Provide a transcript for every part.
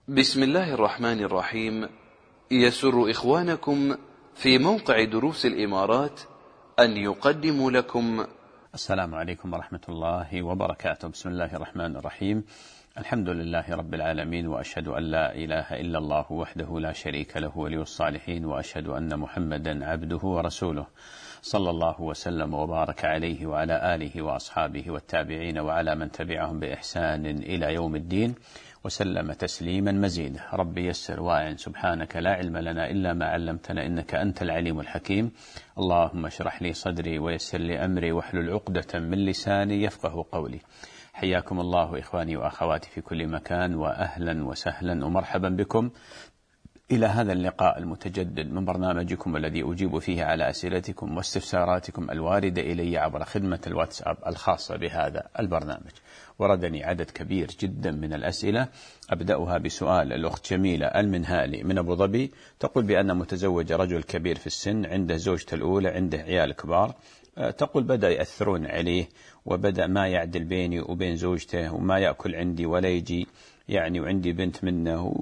بسم الله الرحمن الرحيم. يسر إخوانكم في موقع دروس الإمارات أن يقدموا لكم السلام عليكم ورحمة الله وبركاته. بسم الله الرحمن الرحيم. الحمد لله رب العالمين، وأشهد أن لا إله إلا الله وحده لا شريك له ولي الصالحين، وأشهد أن محمدا عبده ورسوله، صلى الله وسلم وبارك عليه وعلى آله وأصحابه والتابعين وعلى من تبعهم بإحسان إلى يوم الدين، وسلم تسليما مزيدا. ربي يسر وأعن، سبحانك لا علم لنا إلا ما علمتنا إنك أنت العليم الحكيم. اللهم اشرح لي صدري ويسر لي أمري واحلل عقدة من لساني يفقه قولي. حياكم الله إخواني وأخواتي في كل مكان، وأهلا وسهلا ومرحبا بكم إلى هذا اللقاء المتجدد من برنامجكم الذي أجيب فيه على أسئلتكم واستفساراتكم الواردة إلي عبر خدمة الواتساب الخاصة بهذا البرنامج. وردني عدد كبير جدا من الأسئلة، أبدأها بسؤال الأخت جميلة المنهالي من أبو ظبي، تقول بأن متزوجة رجل كبير في السن، عنده زوجته الأولى، عنده عيال كبار. تقول بدأ يأثرون عليه، وبدأ ما يعدل بيني وبين زوجته، وما يأكل عندي ولا يجي وعندي بنت منه،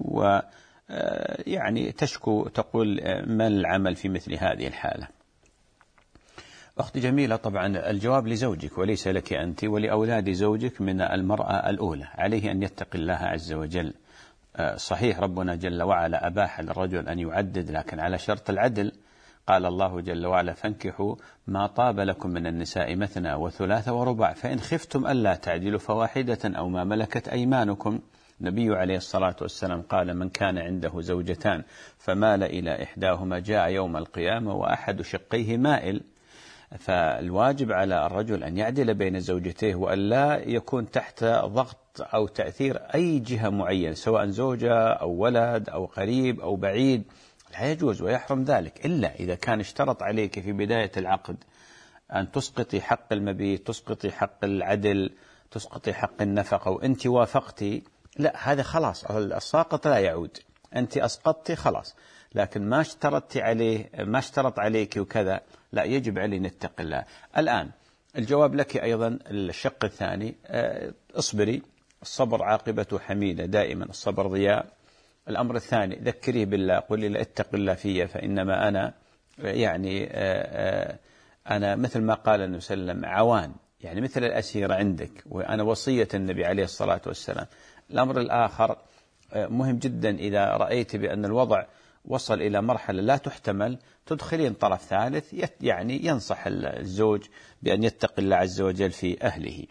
تشكو. تقول ما العمل في مثل هذه الحالة؟ أخت جميلة، طبعا الجواب لزوجك وليس لك أنت ولأولاد زوجك من المرأة الأولى. عليه أن يتقي الله عز وجل. صحيح ربنا جل وعلا أباح للرجل أن يعدد، لكن على شرط العدل. قال الله جل وعلا: فانكحوا ما طاب لكم من النساء مثنى وثلاث ورباع، فإن خفتم ألا تعدلوا فواحدة أو ما ملكت أيمانكم. النبي عليه الصلاة والسلام قال: من كان عنده زوجتان فمال إلى إحداهما جاء يوم القيامة وأحد شقيه مائل. فالواجب على الرجل أن يعدل بين زوجته، وأن لا يكون تحت ضغط أو تأثير أي جهة معينة، سواء زوجة أو ولد أو قريب أو بعيد. لا يجوز ويحرم ذلك، إلا إذا كان اشترط عليك في بداية العقد أن تسقطي حق المبيت، تسقطي حق العدل، تسقطي حق النفقة، وأنت وافقتي. لا، هذا خلاص، الساقط لا يعود، أنت أسقطتي خلاص. لكن ما اشترطت عليه، ما اشترط عليك وكذا، لا، يجب علينا نتقي الله. الآن الجواب لك أيضا الشق الثاني. اصبري، الصبر عاقبته حميدة دائما، الصبر ضياء. الأمر الثاني، ذكريه بالله، قولي لا اتق الله في، فإنما أنا أنا مثل ما قال النبي صلى الله عليه وسلم عوان، مثل الأسير عندك، وأنا وصية النبي عليه الصلاة والسلام. الأمر الآخر مهم جدا، إذا رأيت بأن الوضع وصل إلى مرحلة لا تحتمل، تدخلين طرف ثالث ينصح الزوج بأن يتقي الله عز وجل في أهله.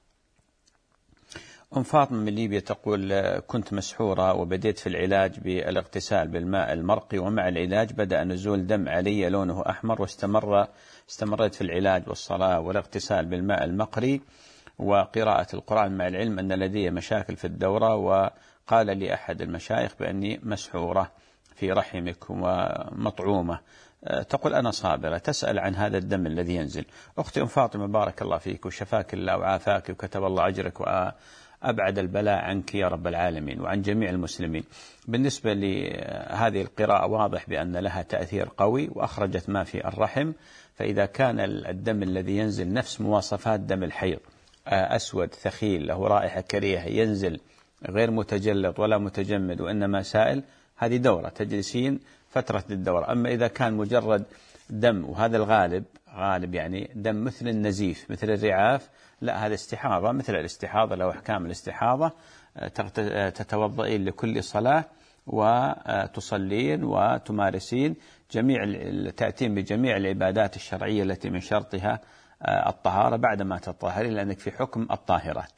أم فاطمة من ليبيا تقول: كنت مسحورة وبديت في العلاج بالاغتسال بالماء المرقي، ومع العلاج بدأ نزول دم علي لونه أحمر، استمريت في العلاج والصلاة والاغتسال بالماء المقري وقراءة القرآن، مع العلم أن لدي مشاكل في الدورة، وقال لي أحد المشايخ بأني مسحورة في رحمك ومطعومة. تقول أنا صابرة. تسأل عن هذا الدم الذي ينزل. أختي أم فاطمة، بارك الله فيك وشفاك الله وعافاك وكتب الله أجرك وأبعد البلاء عنك يا رب العالمين وعن جميع المسلمين. بالنسبة لهذه القراءة واضح بأن لها تأثير قوي، وأخرجت ما في الرحم. فإذا كان الدم الذي ينزل نفس مواصفات دم الحيض، أسود ثخيل له رائحة كريهة، ينزل غير متجلط ولا متجمد وإنما سائل، هذه دورة تجلسين فترة الدورة. أما إذا كان مجرد دم، وهذا الغالب، دم مثل النزيف مثل الرعاف، لا، هذا استحاضة مثل الاستحاضة، له أحكام الاستحاضة. تتوضئين لكل صلاة وتصلين وتمارسين تأتين بجميع العبادات الشرعية التي من شرطها الطهارة بعدما تطهرين، لأنك في حكم الطاهرات.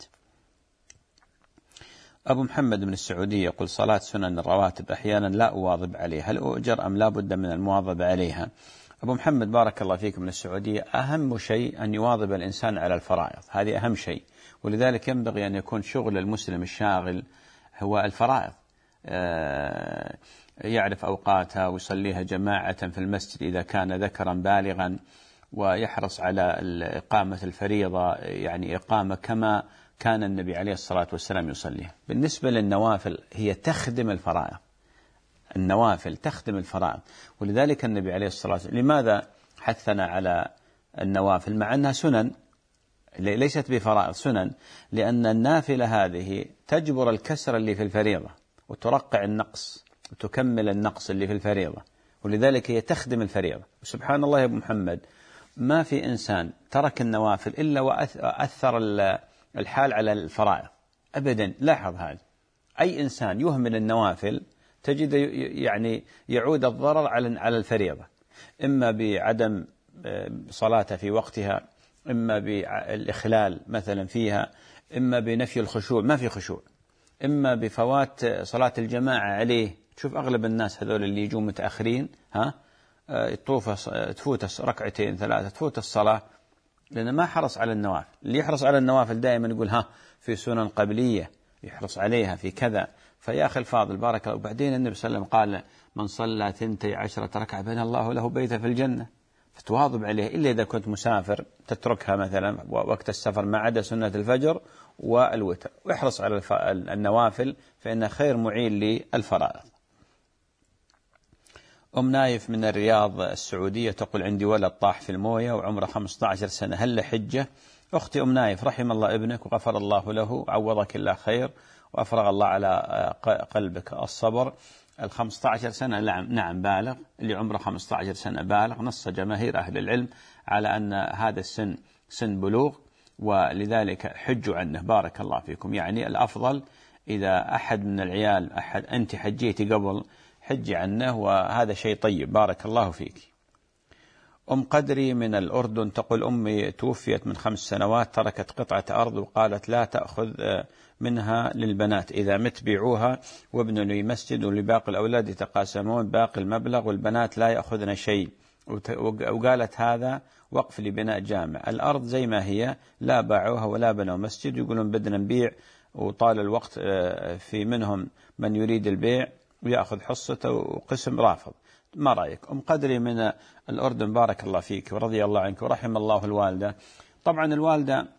أبو محمد من السعودية يقول: صلاة سنن الرواتب أحيانا لا أواظب عليها، هل أؤجر أم لا بد من المواظبة عليها؟ أبو محمد، بارك الله فيك من السعودية، أهم شيء أن يواظب الإنسان على الفرائض، هذه أهم شيء. ولذلك ينبغي أن يكون شغل المسلم الشاغل هو الفرائض، يعرف أوقاتها ويصليها جماعة في المسجد إذا كان ذكرا بالغا، ويحرص على إقامة الفريضة، إقامة كما كان النبي عليه الصلاة والسلام يصليها. بالنسبة للنوافل هي تخدم الفرائض، النوافل تخدم الفرائض. ولذلك النبي عليه الصلاة والسلام لماذا حثنا على النوافل مع أنها سنن، ليست بفرائض، سنن؟ لأن النافلة هذه تجبر الكسر اللي في الفريضة، وترقع النقص وتكمل النقص اللي في الفريضة، ولذلك هي تخدم الفريضة. وسبحان الله يا أبو محمد، ما في إنسان ترك النوافل إلا وأثر الحال على الفرائض أبدا. لاحظ هذا، أي إنسان يهمل النوافل تجد يعني يعود الضرر على الفريضة، إما بعدم صلاته في وقتها، إما بالإخلال مثلا فيها، إما بنفي الخشوع، ما في خشوع، إما بفوات صلاة عليه. تشوف أغلب الناس هذول اللي يجوا متأخرين تفوت ركعتين ثلاثة، تفوت الصلاة، لأنه ما حرص على النوافل. اللي يحرص على النوافل دائما يقول في سنن قبلية يحرص عليها في كذا. فيا أخي الفاضل بارك الله. وبعدين النبي صلى الله عليه وسلم قال من صلى 12 ركعة بنى الله له بيتا في الجنة، فتواظب عليه، إلا إذا كنت مسافر تتركها مثلا وقت السفر ما عدا سنة الفجر والوتر، واحرص على النوافل فإن خير معين للفرائض. أم نايف من الرياض السعودية تقول عندي ولد طاح في الموية وعمره 15 سنة، هل له حجة؟ أختي أم نايف، رحم الله ابنك وغفر الله له وعوضك الله خير وأفرغ الله على قلبك الصبر. 15 سنة نعم بالغ، اللي عمره 15 سنة بالغ. نص جماهير أهل العلم على أن هذا السن سن بلوغ، ولذلك حجوا عنه. بارك الله فيكم. يعني الأفضل إذا أحد من العيال أنت حجيتي قبل حجي عنه، وهذا شيء طيب. بارك الله فيك. أم قدري من الأردن تقول أمي توفيت من 5 سنوات، تركت قطعة أرض وقالت لا تأخذ منها للبنات، إذا مت بيعوها وابنوا لي مسجد ولباقي الأولاد يتقاسمون باقي المبلغ والبنات لا يأخذن شيء، وقالت هذا وقف لبناء جامع. الأرض زي ما هي، لا باعوها ولا بنوا مسجد، يقولون بدنا نبيع، وطال الوقت في منهم من يريد البيع ويأخذ حصته وقسم رافض. ما رأيك؟ أم قدري من الأردن بارك الله فيك ورضي الله عنك ورحم الله الوالدة. طبعا الوالدة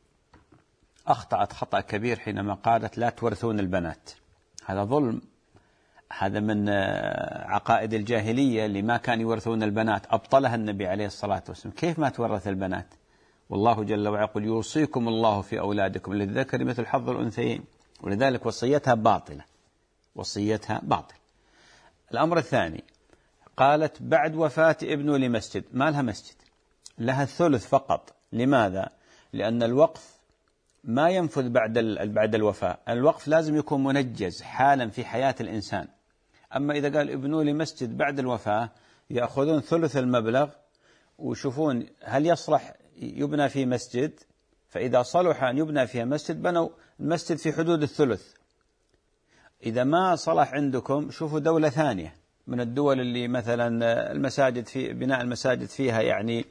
أخطأت خطأ كبير حينما قالت لا تورثون البنات، هذا ظلم، هذا من عقائد الجاهلية اللي ما كان يورثون البنات، أبطلها النبي عليه الصلاة والسلام. كيف ما تورث البنات؟ والله جل وعلا يقول يوصيكم الله في أولادكم للذكر مثل حظ الأنثيين، ولذلك وصيتها باطلة، وصيتها باطل. الأمر الثاني، قالت بعد وفاة ابنه لمسجد، ما لها مسجد، لها الثلث فقط. لماذا؟ لأن الوقف ما ينفذ بعد الوفاة، الوقف لازم يكون منجز حالا في حياة الإنسان. أما إذا قال ابنوا لي مسجد بعد الوفاة يأخذون ثلث المبلغ ويشوفون هل يصلح يبنى فيه مسجد، فإذا صلح أن يبنى فيها مسجد بنوا المسجد في حدود الثلث. إذا ما صلح عندكم شوفوا دولة ثانية من الدول اللي مثلا المساجد في بناء المساجد فيها يعني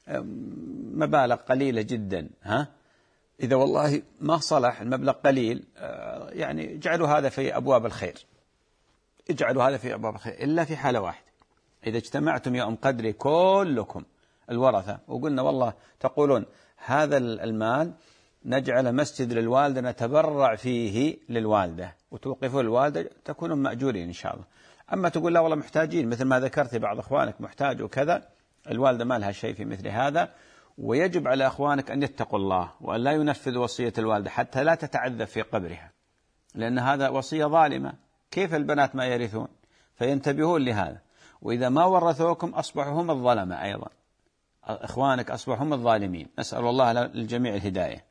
مبالغ قليلة جدا، إذا والله ما صلح المبلغ قليل يعني اجعلوا هذا في أبواب الخير، اجعلوا هذا في أبواب الخير، إلا في حالة واحدة، إذا اجتمعتم يا أم قدري كلكم الورثة وقلنا والله تقولون هذا المال نجعل مسجد للوالدة نتبرع فيه للوالدة وتوقفوا الوالدة، تكونوا مأجورين إن شاء الله. أما تقول لا والله محتاجين مثل ما ذكرت بعض أخوانك محتاج وكذا، الوالدة ما لها شيء في مثل هذا. ويجب على أخوانك أن يتقوا الله وأن لا ينفذوا وصية الوالدة حتى لا تتعذب في قبرها، لأن هذا وصية ظالمة. كيف البنات ما يرثون؟ فينتبهون لهذا. وإذا ما ورثوكم أصبحوا هم الظلمة أيضا، إخوانك أصبحوا هم الظالمين. نسأل الله للجميع الهداية.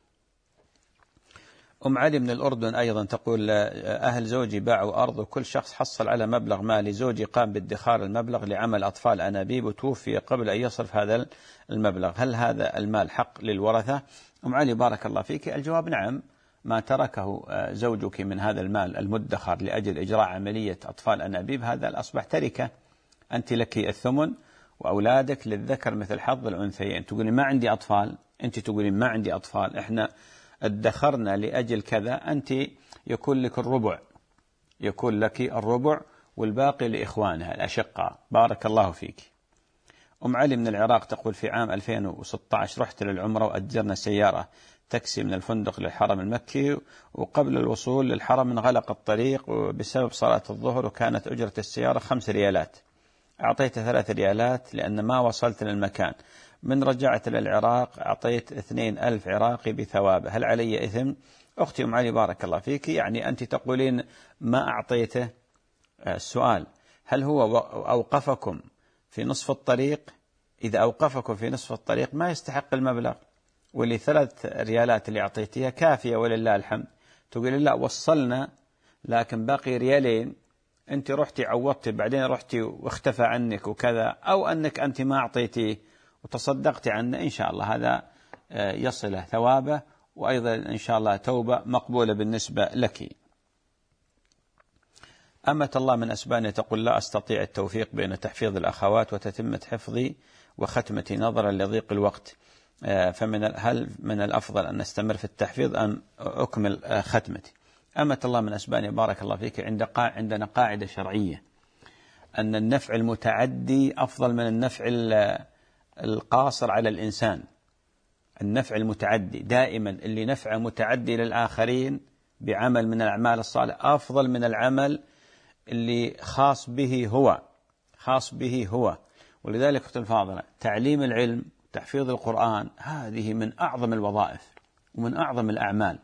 أم علي من الأردن أيضا تقول أهل زوجي باعوا أرض وكل شخص حصل على مبلغ مالي، زوجي قام بادخار المبلغ لعمل أطفال أنابيب وتوفي قبل أن يصرف هذا المبلغ، هل هذا المال حق للورثة؟ أم علي بارك الله فيك، الجواب نعم، ما تركه زوجك من هذا المال المدخر لأجل إجراء عملية أطفال أنابيب هذا أصبح تركة، أنت لك الثمن وأولادك للذكر مثل حظ الأنثيين. تقولي ما عندي أطفال، أنت تقولي ما عندي أطفال، إحنا ادخرنا لأجل كذا، أنت يكون لك الربع، يكون لك الربع والباقي لإخوانها الأشقاء. بارك الله فيك. أم علي من العراق تقول في عام 2016 رحت للعمرة وأجرنا سيارة تاكسي من الفندق للحرم المكي، وقبل الوصول للحرم انغلق الطريق بسبب صلاة الظهر، وكانت أجرة السيارة 5 ريالات، أعطيته 3 ريالات لأن ما وصلت للمكان، من رجعت للعراق أعطيت 2,000 عراقي بثوابه، هل علي إثم؟ أختي أم علي بارك الله فيك، يعني أنت تقولين ما أعطيته. السؤال: هل هو أوقفكم في نصف الطريق؟ إذا أوقفكم في نصف الطريق ما يستحق المبلغ، واللي 3 ريالات اللي أعطيتها كافية ولله الحمد. تقول لا وصلنا لكن باقي ريالين، أنت رحتي عوضتي بعدين رحتي واختفى عنك وكذا، أو أنك أنت ما أعطيتيه وتصدقتي عنه، إن شاء الله هذا يصله ثوابه، وأيضا إن شاء الله توبة مقبولة بالنسبة لك. أمة الله من أسبانيا تقول: لا أستطيع التوفيق بين تحفيظ الأخوات وتتمة حفظي وختمتي نظرا لضيق الوقت، هل من الأفضل أن نستمر في التحفيظ أم أكمل ختمتي؟ أمة الله من أسبانيا بارك الله فيك، عندنا قاعدة شرعية أن النفع المتعدي أفضل من النفع القاصر على الإنسان. النفع المتعدي دائما اللي نفعه متعدي للآخرين بعمل من الأعمال الصالحة أفضل من العمل اللي خاص به هو. ولذلك أختي الفاضلة، تعليم العلم تحفيظ القرآن هذه من أعظم الوظائف ومن أعظم الأعمال،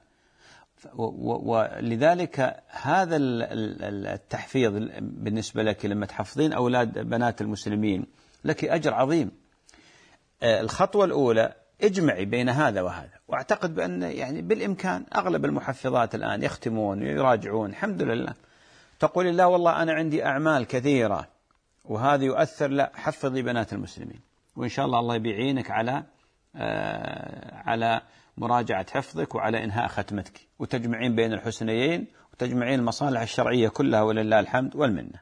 ولذلك هذا التحفيظ بالنسبة لك لما تحفظين أولاد بنات المسلمين لك أجر عظيم. الخطوة الأولى اجمعي بين هذا وهذا، واعتقد بأن يعني بالإمكان أغلب المحفظات الآن يختمون ويراجعون الحمد لله. تقولي لا والله أنا عندي أعمال كثيرة وهذا يؤثر، لا، حفظي بنات المسلمين، وإن شاء الله بيعينك على مراجعة حفظك وعلى إنهاء ختمتك، وتجمعين بين الحسنيين وتجمعين المصالح الشرعية كلها ولله الحمد والمنة.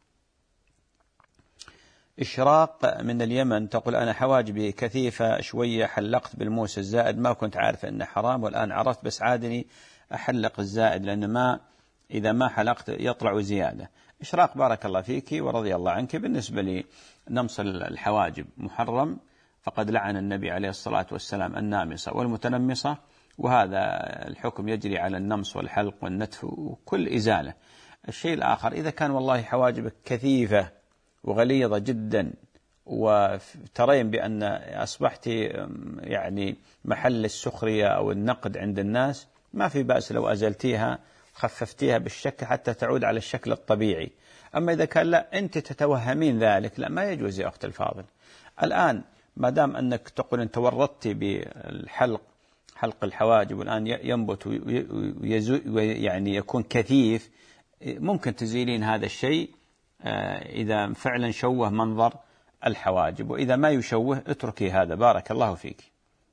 إشراق من اليمن تقول: أنا حواجبي كثيفة شوية، حلقت بالموس الزائد، ما كنت عارف أنه حرام والآن عرفت، بس عادني أحلق الزائد لأن إذا ما حلقت يطلع زيادة. إشراق بارك الله فيك ورضي الله عنك، بالنسبة لي نمص الحواجب محرم، فقد لعن النبي عليه الصلاة والسلام النامصة والمتنمصة، وهذا الحكم يجري على النمص والحلق والنتف وكل إزالة. الشيء الآخر، إذا كان والله حواجبك كثيفة وغليظة جدا وترين بأن أصبحت يعني محل السخرية أو النقد عند الناس، ما في بأس لو أزلتيها خففتيها بالشكل حتى تعود على الشكل الطبيعي. أما إذا كان لا أنت تتوهمين ذلك، لا، ما يجوز يا أخت الفاضل. الآن ما دام أنك تقول أن تورطتي حلق الحواجب والآن ينبت يعني يكون كثيف، ممكن تزيلين هذا الشيء إذا فعلا شوه منظر الحواجب، وإذا ما يشوه اتركي هذا. بارك الله فيك.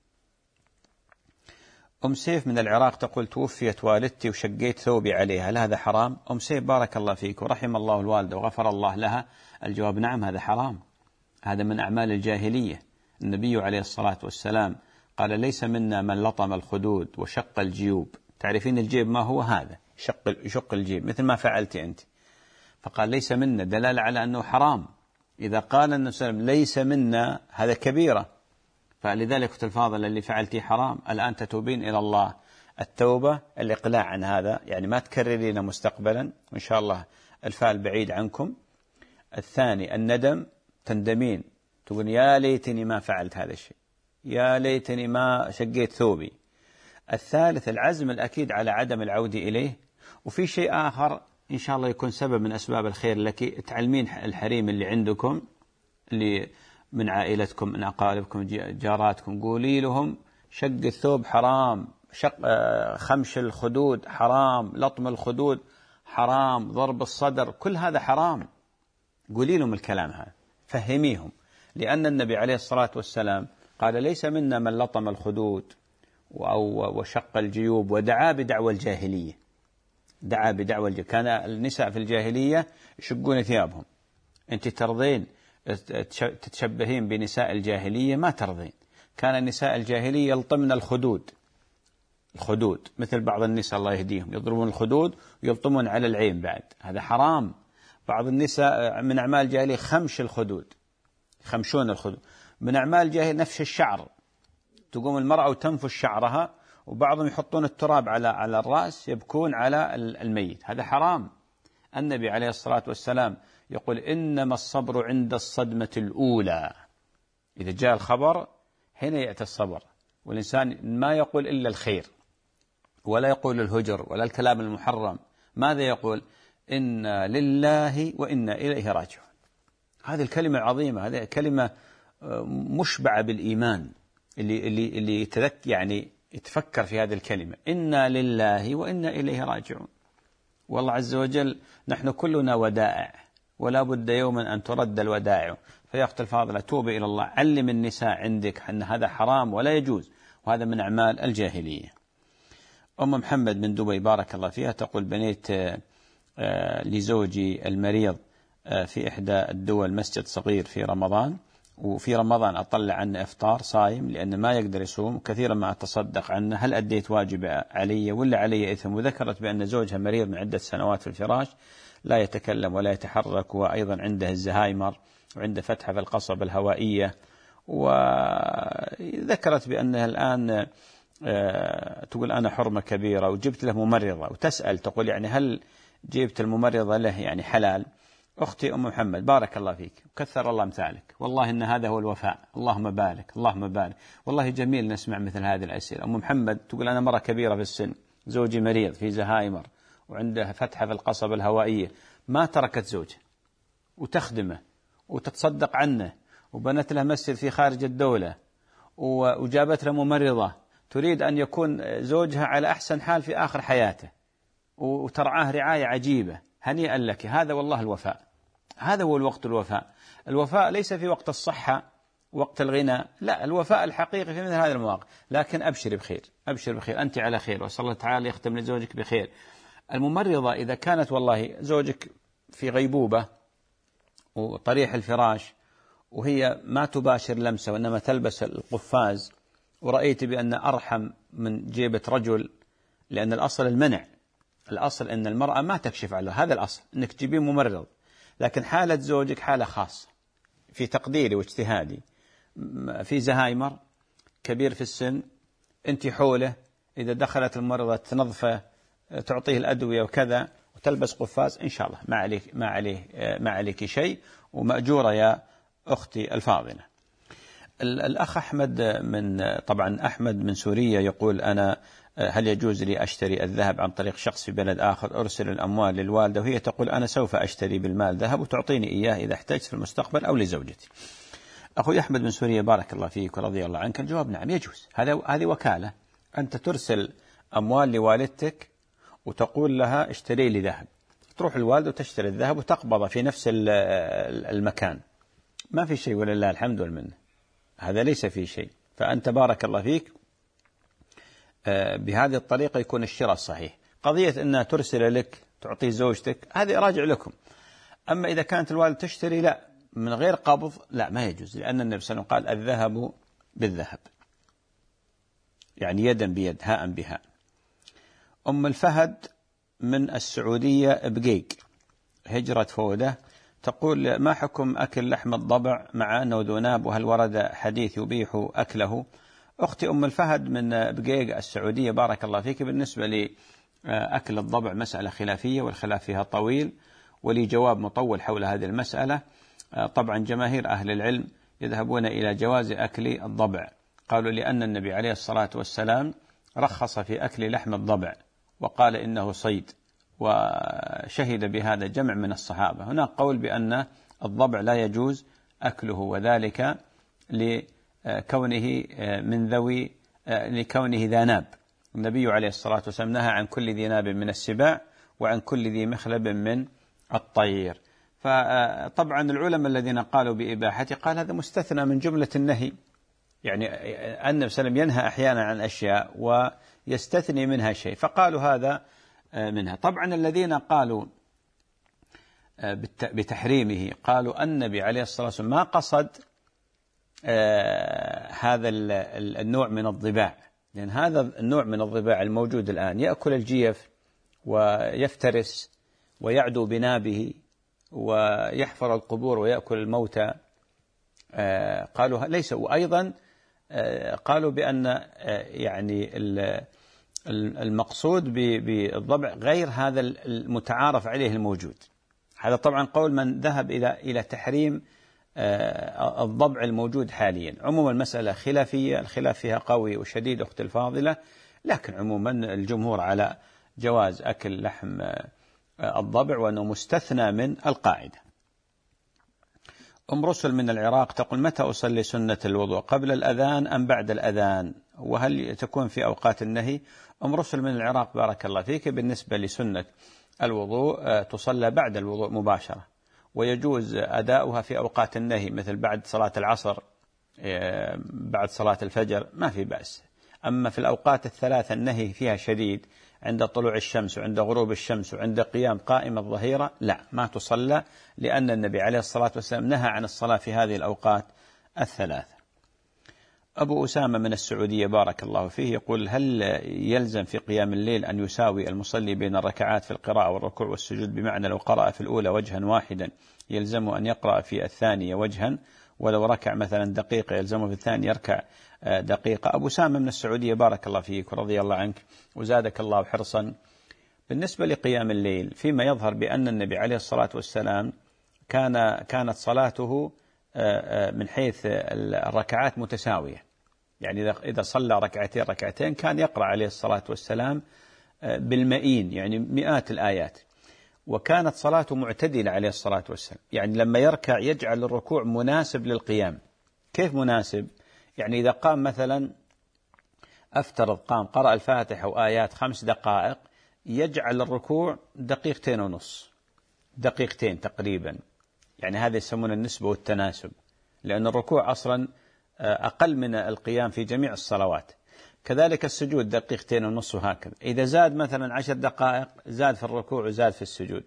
أم سيف من العراق تقول: توفيت والدتي وشقيت ثوبي عليها، هل هذا حرام؟ أم سيف بارك الله فيك ورحم الله الوالدة وغفر الله لها. الجواب: نعم، هذا حرام، هذا من أعمال الجاهلية. النبي عليه الصلاة والسلام قال: ليس منا من لطم الخدود وشق الجيوب. تعرفين الجيب ما هو؟ هذا شق الجيب مثل ما فعلت أنت. فقال ليس منا، دلالة على أنه حرام. إذا قال النبي صلى الله عليه وسلم ليس منا هذا كبيرة، فلذلك أخت الفاضل اللي فعلتي حرام، الآن تتوبين إلى الله. التوبة الإقلاع عن هذا، يعني ما تكررين مستقبلا، وإن شاء الله الفعل بعيد عنكم. الثاني الندم، تندمين تقول يا ليتني ما فعلت هذا الشيء، يا ليتني ما شقيت ثوبي. الثالث العزم الأكيد على عدم العودة إليه. وفي شيء آخر إن شاء الله يكون سبب من أسباب الخير لك، تعلمين الحريم اللي عندكم، اللي من عائلتكم، من أقاربكم، جاراتكم، قولي لهم شق الثوب حرام، خمش الخدود حرام، لطم الخدود حرام، ضرب الصدر، كل هذا حرام. قولي لهم الكلام هذا، فهميهم، لأن النبي عليه الصلاة والسلام قال ليس منا من لطم الخدود وشق الجيوب، ودعا بدعوى الجاهلية. كان النساء في الجاهلية يشقون ثيابهم. أنت ترضين تتشبهين بنساء الجاهلية؟ ما ترضين. كان النساء الجاهلية يلطمن الخدود مثل بعض النساء الله يهديهم، يضربون الخدود ويلطمون على العين بعد، هذا حرام. بعض النساء من أعمال الجاهلية خمشون الخدود. من أعمال الجاهلية نفش الشعر، تقوم المرأة وتنفش شعرها، وبعضهم يحطون التراب على الرأس يبكون على الميت، هذا حرام. النبي عليه الصلاة والسلام يقول إنما الصبر عند الصدمة الأولى. إذا جاء الخبر هنا يأتي الصبر، والإنسان ما يقول إلا الخير ولا يقول الهجر ولا الكلام المحرم. ماذا يقول؟ إنا لله وإنا إليه راجعون. هذه الكلمة عظيمة، هذه كلمة مشبعة بالإيمان. اللي يعني يتفكر في هذه الكلمة، إنا لله وإنا إليه راجعون. والله عز وجل نحن كلنا ودائع، ولا بد يوما أن ترد الودائع. فيا أخت الفاضلة توبي إلى الله، علم النساء عندك أن هذا حرام ولا يجوز، وهذا من أعمال الجاهلية. أم محمد من دبي بارك الله فيها تقول بنيت لزوجي المريض في إحدى الدول مسجد صغير في رمضان، وفي رمضان أطلع عنه إفطار صايم لأنه ما يقدر يصوم، وكثيرا ما أتصدق عنه. هل أديت واجب علي ولا علي إثم؟ وذكرت بأن زوجها مريض من عدة سنوات في الفراش، لا يتكلم ولا يتحرك، وأيضا عنده الزهايمر وعنده فتحة في القصبة الهوائية. وذكرت بأنها الآن تقول أنا حرمة كبيرة وجبت له ممرضة، وتسأل تقول يعني هل جبت الممرضة له يعني حلال؟ أختي أم محمد بارك الله فيك وكثر الله أمثالك، والله إن هذا هو الوفاء. اللهم بارك اللهم بارك. والله جميل نسمع مثل هذه الأسئلة. أم محمد تقول أنا مرة كبيرة في السن، زوجي مريض في زهايمر وعنده فتحة في القصبة الهوائية، ما تركت زوجها وتخدمه وتتصدق عنه، وبنت له مسجد في خارج الدولة، وجابت له ممرضة تريد أن يكون زوجها على أحسن حال في آخر حياته، وترعاه رعاية عجيبة. هنيئا لك. هذا والله الوفاء، هذا هو الوقت الوفاء. الوفاء ليس في وقت الصحة وقت الغنى، لا، الوفاء الحقيقي في مثل هذه المواقف. لكن أبشر بخير، أبشر بخير، أنت على خير، وأسأل الله تعالى يختم لزوجك بخير. الممرضة إذا كانت والله زوجك في غيبوبة وطريح الفراش وهي ما تباشر لمسه وإنما تلبس القفاز، ورأيت بأن أرحم من جيبة رجل، لأن الأصل المنع، الأصل أن المرأة ما تكشف عنه، هذا الأصل أنك تجيبين ممرض. لكن حالة زوجك حالة خاصة في تقديري واجتهادي، في زهايمر، كبير في السن، أنت حوله، إذا دخلت الممرضة تنظفه، تعطيه الأدوية وكذا، وتلبس قفاز، إن شاء الله ما عليك شيء، ومأجورة يا أختي الفاضلة. الأخ أحمد طبعا أحمد من سوريا يقول أنا هل يجوز لي أشتري الذهب عن طريق شخص في بلد آخر، أرسل الأموال للوالدة وهي تقول أنا سوف أشتري بالمال ذهب وتعطيني إياه إذا احتجت في المستقبل أو لزوجتي. أخوي أحمد من سوريا بارك الله فيك ورضي الله عنك، الجواب نعم يجوز. هذه وكالة، أنت ترسل أموال لوالدتك وتقول لها اشتري لي ذهب، تروح الوالدة وتشتري الذهب وتقبضه في نفس المكان، ما في شيء ولله الحمد والمنة، هذا ليس فيه شيء. فأنت بارك الله فيك بهذه الطريقة يكون الشراء الصحيح. قضية أنها ترسل لك تعطي زوجتك هذه راجع لكم. أما إذا كانت الوالد تشتري لا من غير قبض لا ما يجوز، لأن النبي صلى الله عليه وسلم قال الذهب بالذهب، يعني يدا بيد هاء بهاء. أم الفهد من السعودية بقيق هجرة فودة تقول ما حكم أكل لحم الضبع مع أنه ذو ناب، وهل ورد حديث يبيح أكله؟ أختي أم الفهد من بقيق السعودية بارك الله فيك، بالنسبة لأكل الضبع مسألة خلافية والخلاف فيها طويل، ولي جواب مطول حول هذه المسألة. طبعا جماهير أهل العلم يذهبون إلى جواز أكل الضبع، قالوا لأن النبي عليه الصلاة والسلام رخص في أكل لحم الضبع وقال إنه صيد، وشهد بهذا جمع من الصحابة. هناك قول بأن الضبع لا يجوز أكله، وذلك لكونه ذا ناب. النبي عليه الصلاة والسلام نهى عن كل ذي ناب من السباع وعن كل ذي مخلب من الطير. فطبعا العلماء الذين قالوا بإباحته قال هذا مستثنى من جملة النهي، يعني النبي صلى الله عليه وسلم ينهى أحيانا عن أشياء ويستثني منها شيء، فقالوا هذا منها. طبعا الذين قالوا بتحريمه قالوا النبي عليه الصلاة والسلام ما قصد هذا النوع من الضباع، لأن هذا النوع من الضباع الموجود الآن يأكل الجيف ويفترس ويعدو بنابه ويحفر القبور ويأكل الموتى. قالوا ليس، وأيضا قالوا بأن يعني المقصود بالضبع غير هذا المتعارف عليه الموجود. هذا طبعا قول من ذهب إلى تحريم الضبع الموجود حاليا. عموما المسألة خلافية، الخلاف فيها قوي وشديد أختي الفاضلة، لكن عموما الجمهور على جواز أكل لحم الضبع وأنه مستثنى من القاعدة. أم رسل من العراق تقول: متى أصلي سنة الوضوء، قبل الأذان أم بعد الأذان، وهل تكون في أوقات النهي؟ أم رسل من العراق بارك الله فيك، بالنسبة لسنة الوضوء تصلى بعد الوضوء مباشرة، ويجوز أداؤها في أوقات النهي مثل بعد صلاة العصر، بعد صلاة الفجر، ما في بأس. أما في الأوقات الثلاثة النهي فيها شديد، عند طلوع الشمس وعند غروب الشمس وعند قيام قائمة الظهيرة، لا ما تصلى، لأن النبي عليه الصلاة والسلام نهى عن الصلاة في هذه الأوقات الثلاثة. أبو أسامة من السعودية بارك الله فيه يقول: هل يلزم في قيام الليل أن يساوي المصلي بين الركعات في القراءة والركوع والسجود، بمعنى لو قرأ في الأولى وجها واحدا يلزمه أن يقرأ في الثانية وجها، ولو ركع مثلا دقيقة يلزمه في الثانية يركع دقيقة؟ أبو أسامة من السعودية بارك الله فيك ورضي الله عنك وزادك الله حرصا. بالنسبة لقيام الليل، فيما يظهر بأن النبي عليه الصلاة والسلام كانت صلاته من حيث الركعات متساوية، يعني إذا صلى ركعتين كان يقرأ عليه الصلاة والسلام بالمئين، يعني مئات الآيات، وكانت صلاته معتدلة عليه الصلاة والسلام، يعني لما يركع يجعل الركوع مناسب للقيام. كيف مناسب؟ يعني إذا قام مثلا، أفترض قام قرأ الفاتحة وآيات 5 دقائق، يجعل الركوع 2.5 دقيقتين تقريبا، يعني هذا يسمونه النسبة والتناسب، لأن الركوع أصلا أقل من القيام في جميع الصلوات. كذلك السجود 2.5 وهكذا. إذا زاد مثلا 10 دقائق زاد في الركوع وزاد في السجود.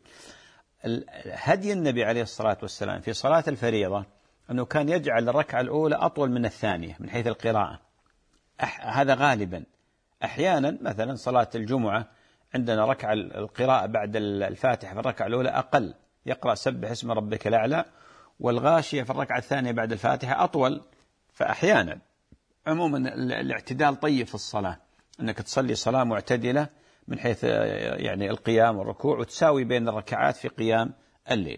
هدي النبي عليه الصلاة والسلام في صلاة الفريضة أنه كان يجعل الركعة الأولى أطول من الثانية من حيث القراءة، هذا غالبا. أحيانا مثلا صلاة الجمعة عندنا ركعة القراءة بعد الفاتحة في الركعة الأولى أقل، يقرأ سبح اسم ربك الأعلى، والغاشية في الركعة الثانية بعد الفاتحة أطول. فأحيانا عموما الاعتدال طيب في الصلاة، أنك تصلي صلاة معتدلة من حيث يعني القيام والركوع، وتساوي بين الركعات في قيام الليل.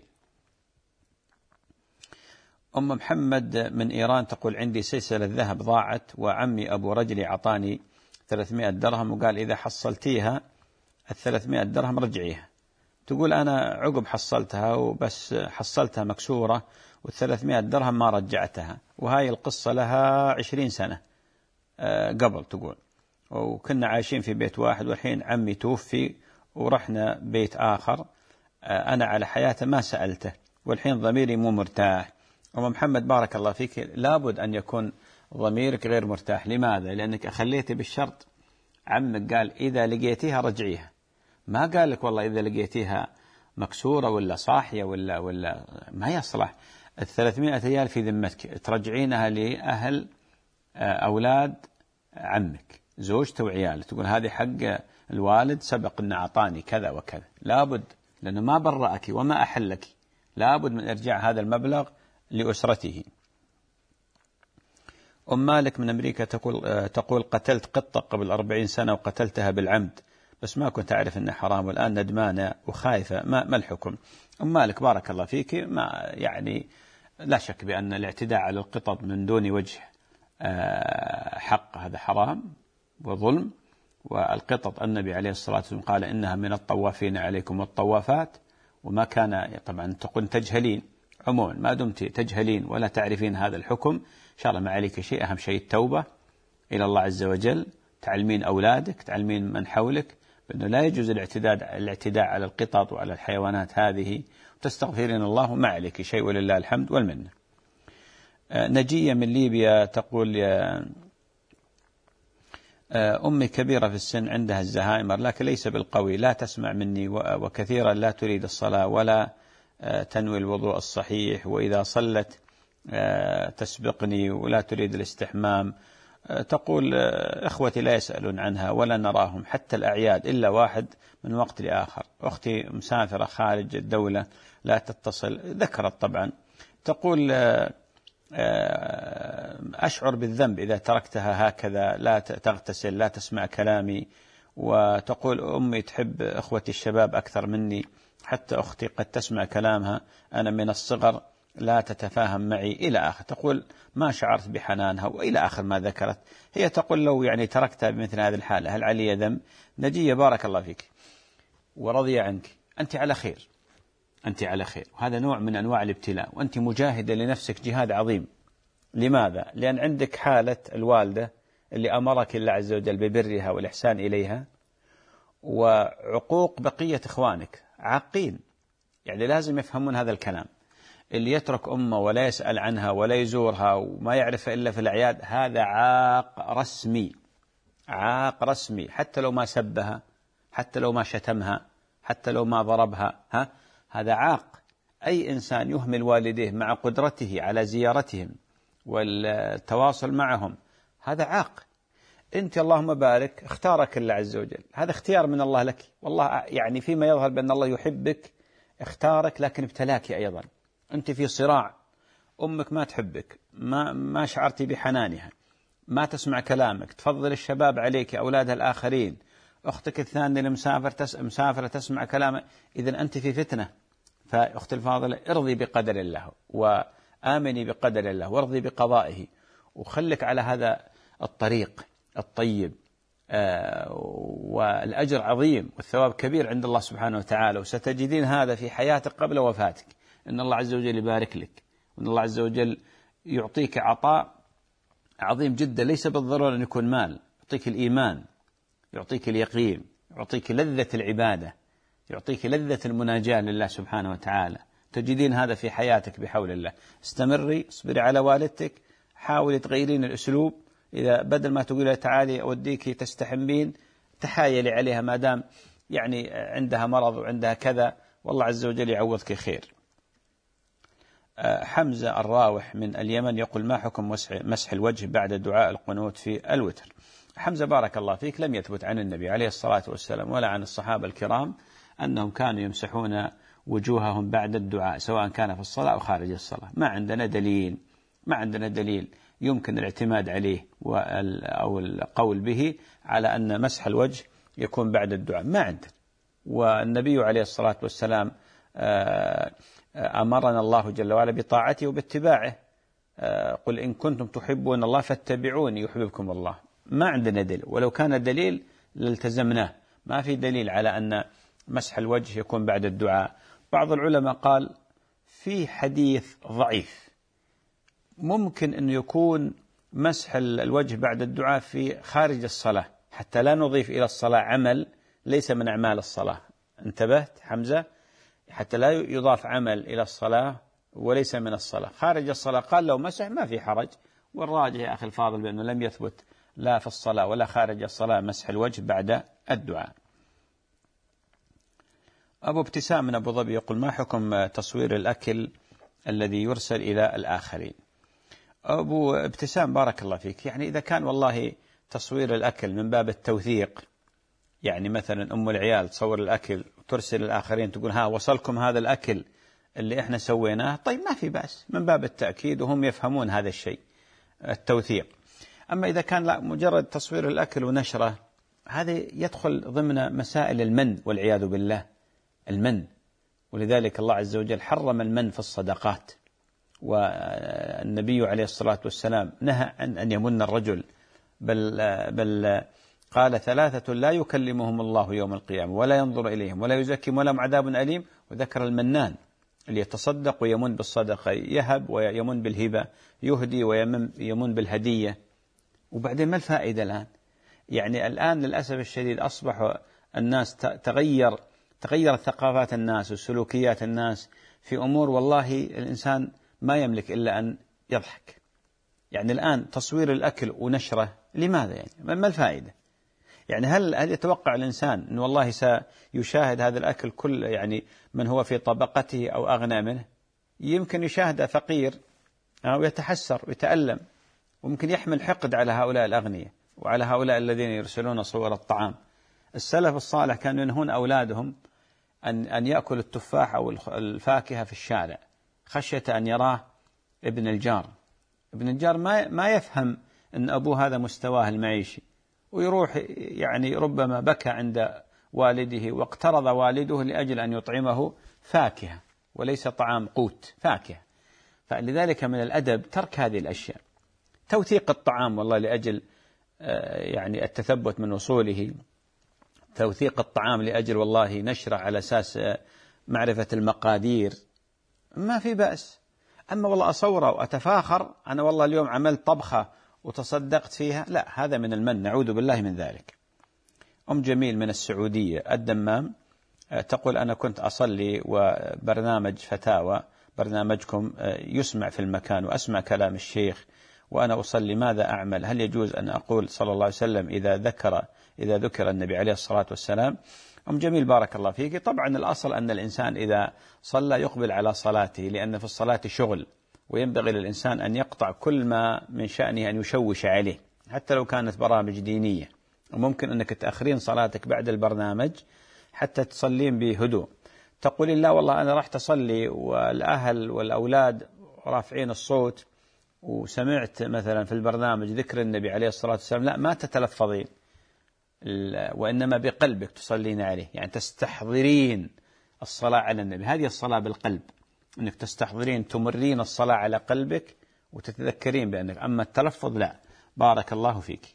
أم محمد من إيران تقول: عندي سلسلة ذهب ضاعت، وعمي أبو رجلي عطاني 300 درهم وقال إذا حصلتيها 300 درهم رجعيها. تقول أنا عقب حصلتها، وبس حصلتها مكسورة، و300 درهم ما رجعتها، وهاي القصة لها 20 سنة قبل. تقول وكنا عايشين في بيت واحد، والحين عمي توفي ورحنا بيت آخر، أنا على حياته ما سألته، والحين ضميري مو مرتاح. أم محمد بارك الله فيك، لابد أن يكون ضميرك غير مرتاح. لماذا؟ لأنك أخليتي بالشرط، عمك قال إذا لقيتيها رجعيها، ما قال لك والله إذا لقيتيها مكسورة ولا صاحية ولا ما يصلح. 300 ريال في ذمتك، ترجعينها لأهل أولاد عمك، زوجته وعياله، تقول هذه حق الوالد سبق أن أعطاني كذا وكذا. لابد، لأنه ما برأك وما أحلك، لابد من إرجاع هذا المبلغ لأسرته. أم مالك من أمريكا تقول قتلت قطة قبل 40 سنة وقتلتها بالعمد، بس ما كنت أعرف أنه حرام، والآن ندمانة وخايفة، ما الحكم؟ أم مالك بارك الله فيك، ما يعني لا شك بأن الاعتداء على القطط من دون وجه حق هذا حرام وظلم. والقطط النبي عليه الصلاة والسلام قال إنها من الطوافين عليكم والطوافات، وما كان طبعا تكون تجهلين. عموما ما دمت تجهلين ولا تعرفين هذا الحكم، إن شاء الله ما عليك شيء، أهم شيء التوبة إلى الله عز وجل، تعلمين أولادك، تعلمين من حولك بأنه لا يجوز الاعتداء على القطط وعلى الحيوانات هذه، وتستغفرين الله ما عليك شيء، ولله الحمد والمنة. نجية من ليبيا تقول: أمي كبيرة في السن عندها الزهايمر، لكن ليس بالقوي، لا تسمع مني، وكثيرا لا تريد الصلاة ولا تنوي الوضوء الصحيح، وإذا صلت تسبقني ولا تريد الاستحمام. تقول إخوتي لا يسألون عنها ولا نراهم حتى الأعياد إلا واحد من وقت لآخر. أختي مسافرة خارج الدولة لا تتصل. ذكرت طبعا، تقول أشعر بالذنب إذا تركتها هكذا، لا تغتسل، لا تسمع كلامي، وتقول أمي تحب إخوتي الشباب أكثر مني، حتى أختي قد تسمع كلامها أنا من الصغر لا تتفاهم معي إلى آخر. تقول ما شعرت بحنانها وإلى آخر ما ذكرت. هي تقول لو يعني تركتها بمثل هذه الحالة هل علي ذنب؟ نجية بارك الله فيك ورضي عنك، أنت على خير، أنت على خير، وهذا نوع من أنواع الابتلاء، وأنت مجاهدة لنفسك جهاد عظيم. لماذا؟ لأن عندك حالة الوالدة اللي أمرك الله عز وجل ببرها والإحسان إليها، وعقوق بقية إخوانك عاقين، يعني لازم يفهمون هذا الكلام. اللي يترك أمه ولا يسأل عنها ولا يزورها وما يعرفها إلا في الأعياد هذا عاق رسمي، عاق رسمي، حتى لو ما سبها، حتى لو ما شتمها، حتى لو ما ضربها، هذا عاق. أي إنسان يهمل والديه مع قدرته على زيارتهم والتواصل معهم هذا عاق. أنت اللهم بارك اختارك الله عز وجل، هذا اختيار من الله لك، والله يعني فيما يظهر بأن الله يحبك اختارك، لكن ابتلاك أيضا. أنت في صراع، أمك ما تحبك، ما شعرتي بحنانها، ما تسمع كلامك، تفضل الشباب عليك أولادها الآخرين، أختك الثانية مسافرة تسمع كلامك، إذن أنت في فتنة. فأخت الفاضلة ارضي بقدر الله وآمني بقدر الله وارضي بقضائه، وخلك على هذا الطريق الطيب، والأجر عظيم والثواب كبير عند الله سبحانه وتعالى، وستجدين هذا في حياتك قبل وفاتك، إن الله عز وجل يبارك لك، وإن الله عز وجل يعطيك عطاء عظيم جدا، ليس بالضرورة أن يكون مال، يعطيك الإيمان، يعطيك اليقين، يعطيك لذة العبادة، يعطيك لذة المناجاة لله سبحانه وتعالى. تجدين هذا في حياتك بحول الله. استمري، اصبري على والدتك، حاولي تغيرين الأسلوب، إذا بدل ما تقول تعالي أوديك تستحمين تحايلي عليها ما دام يعني عندها مرض وعندها كذا، والله عز وجل يعوضك خير. حمزة الراوح من اليمن يقول ما حكم مسح الوجه بعد دعاء القنوت في الوتر؟ حمزة بارك الله فيك، لم يثبت عن النبي عليه الصلاة والسلام ولا عن الصحابة الكرام أنهم كانوا يمسحون وجوههم بعد الدعاء سواء كان في الصلاة أو خارج الصلاة. ما عندنا دليل يمكن الاعتماد عليه أو القول به على أن مسح الوجه يكون بعد الدعاء، ما عندنا. والنبي عليه الصلاة والسلام أمرنا الله جل وعلا بطاعته وباتباعه، قل إن كنتم تحبون الله فاتبعوني يحببكم الله. ما عندنا دليل، ولو كان دليل لالتزمناه. ما في دليل على أن مسح الوجه يكون بعد الدعاء. بعض العلماء قال في حديث ضعيف ممكن أن يكون مسح الوجه بعد الدعاء في خارج الصلاة، حتى لا نضيف إلى الصلاة عمل ليس من أعمال الصلاة. انتبهت حمزة؟ حتى لا يضاف عمل إلى الصلاة وليس من الصلاة، خارج الصلاة قال لو مسح ما في حرج. والراجح يا أخي الفاضل بأنه لم يثبت لا في الصلاة ولا خارج الصلاة مسح الوجه بعد الدعاء. أبو ابتسام من أبو ظبي يقول ما حكم تصوير الأكل الذي يرسل إلى الآخرين؟ أبو ابتسام بارك الله فيك، يعني إذا كان والله تصوير الأكل من باب التوثيق، يعني مثلا أم العيال تصور الأكل وترسل الآخرين تقول ها وصلكم هذا الأكل اللي إحنا سويناه، طيب ما في بأس، من باب التأكيد وهم يفهمون هذا الشيء التوثيق. أما إذا كان لا مجرد تصوير الأكل ونشره، هذا يدخل ضمن مسائل المن والعياذ بالله، المن. ولذلك الله عز وجل حرم المن في الصدقات، والنبي عليه الصلاة والسلام نهى عن أن يمن الرجل، بل قال ثلاثة لا يكلمهم الله يوم القيامة ولا ينظر إليهم ولا يزكيهم ولهم عذاب أليم. وذكر المنان اللي يتصدق ويمن بالصدقة، يهب ويمن بالهبة، يهدي ويمن بالهدية. وبعدين ما الفائدة الآن؟ يعني الآن للأسف الشديد أصبح الناس تغيرت ثقافات الناس وسلوكيات الناس في أمور والله الإنسان ما يملك إلا أن يضحك. يعني الآن تصوير الأكل ونشره لماذا؟ يعني ما الفائدة؟ يعني هل يتوقع الإنسان أن والله سيشاهد هذا الأكل كل يعني من هو في طبقته أو أغنى منه؟ يمكن يشاهد فقير ويتحسر ويتألم، وممكن يحمل حقد على هؤلاء الأغنياء وعلى هؤلاء الذين يرسلون صور الطعام. السلف الصالح كانوا ينهون أولادهم أن يأكل التفاح أو الفاكهة في الشارع خشية أن يراه ابن الجار. ابن الجار ما يفهم أن أبوه هذا مستواه المعيشي، ويروح يعني ربما بكى عند والده واقترض والده لأجل أن يطعمه فاكهة وليس طعام قوت، فاكهة. فلذلك من الأدب ترك هذه الأشياء. توثيق الطعام والله لأجل يعني التثبت من وصوله، توثيق الطعام لأجل والله نشره على أساس معرفة المقادير، ما في بأس. أما والله أصوره وأتفاخر أنا والله اليوم عملت طبخة وتصدقت فيها، لا، هذا من المن، نعوذ بالله من ذلك. أم جميل من السعودية الدمام تقول: أنا كنت أصلي وبرنامج فتاوى برنامجكم يسمع في المكان وأسمع كلام الشيخ وأنا أصلي، ماذا أعمل؟ هل يجوز أن أقول صلى الله عليه وسلم إذا ذكر النبي عليه الصلاة والسلام؟ أم جميل بارك الله فيك. طبعا الأصل أن الإنسان إذا صلى يقبل على صلاته، لأن في الصلاة شغل، وينبغي للإنسان أن يقطع كل ما من شأنه أن يشوش عليه، حتى لو كانت برامج دينية. وممكن أنك تأخرين صلاتك بعد البرنامج حتى تصلين بهدوء. تقولين: لا والله أنا راح تصلي والأهل والأولاد رافعين الصوت وسمعت مثلا في البرنامج ذكر النبي عليه الصلاة والسلام. لا، ما تتلفظين، وإنما بقلبك تصلين عليه، يعني تستحضرين الصلاة على النبي. هذه الصلاة بالقلب، أنك تستحضرين تمرين الصلاة على قلبك وتتذكرين بأنك، أما التلفظ لا. بارك الله فيك.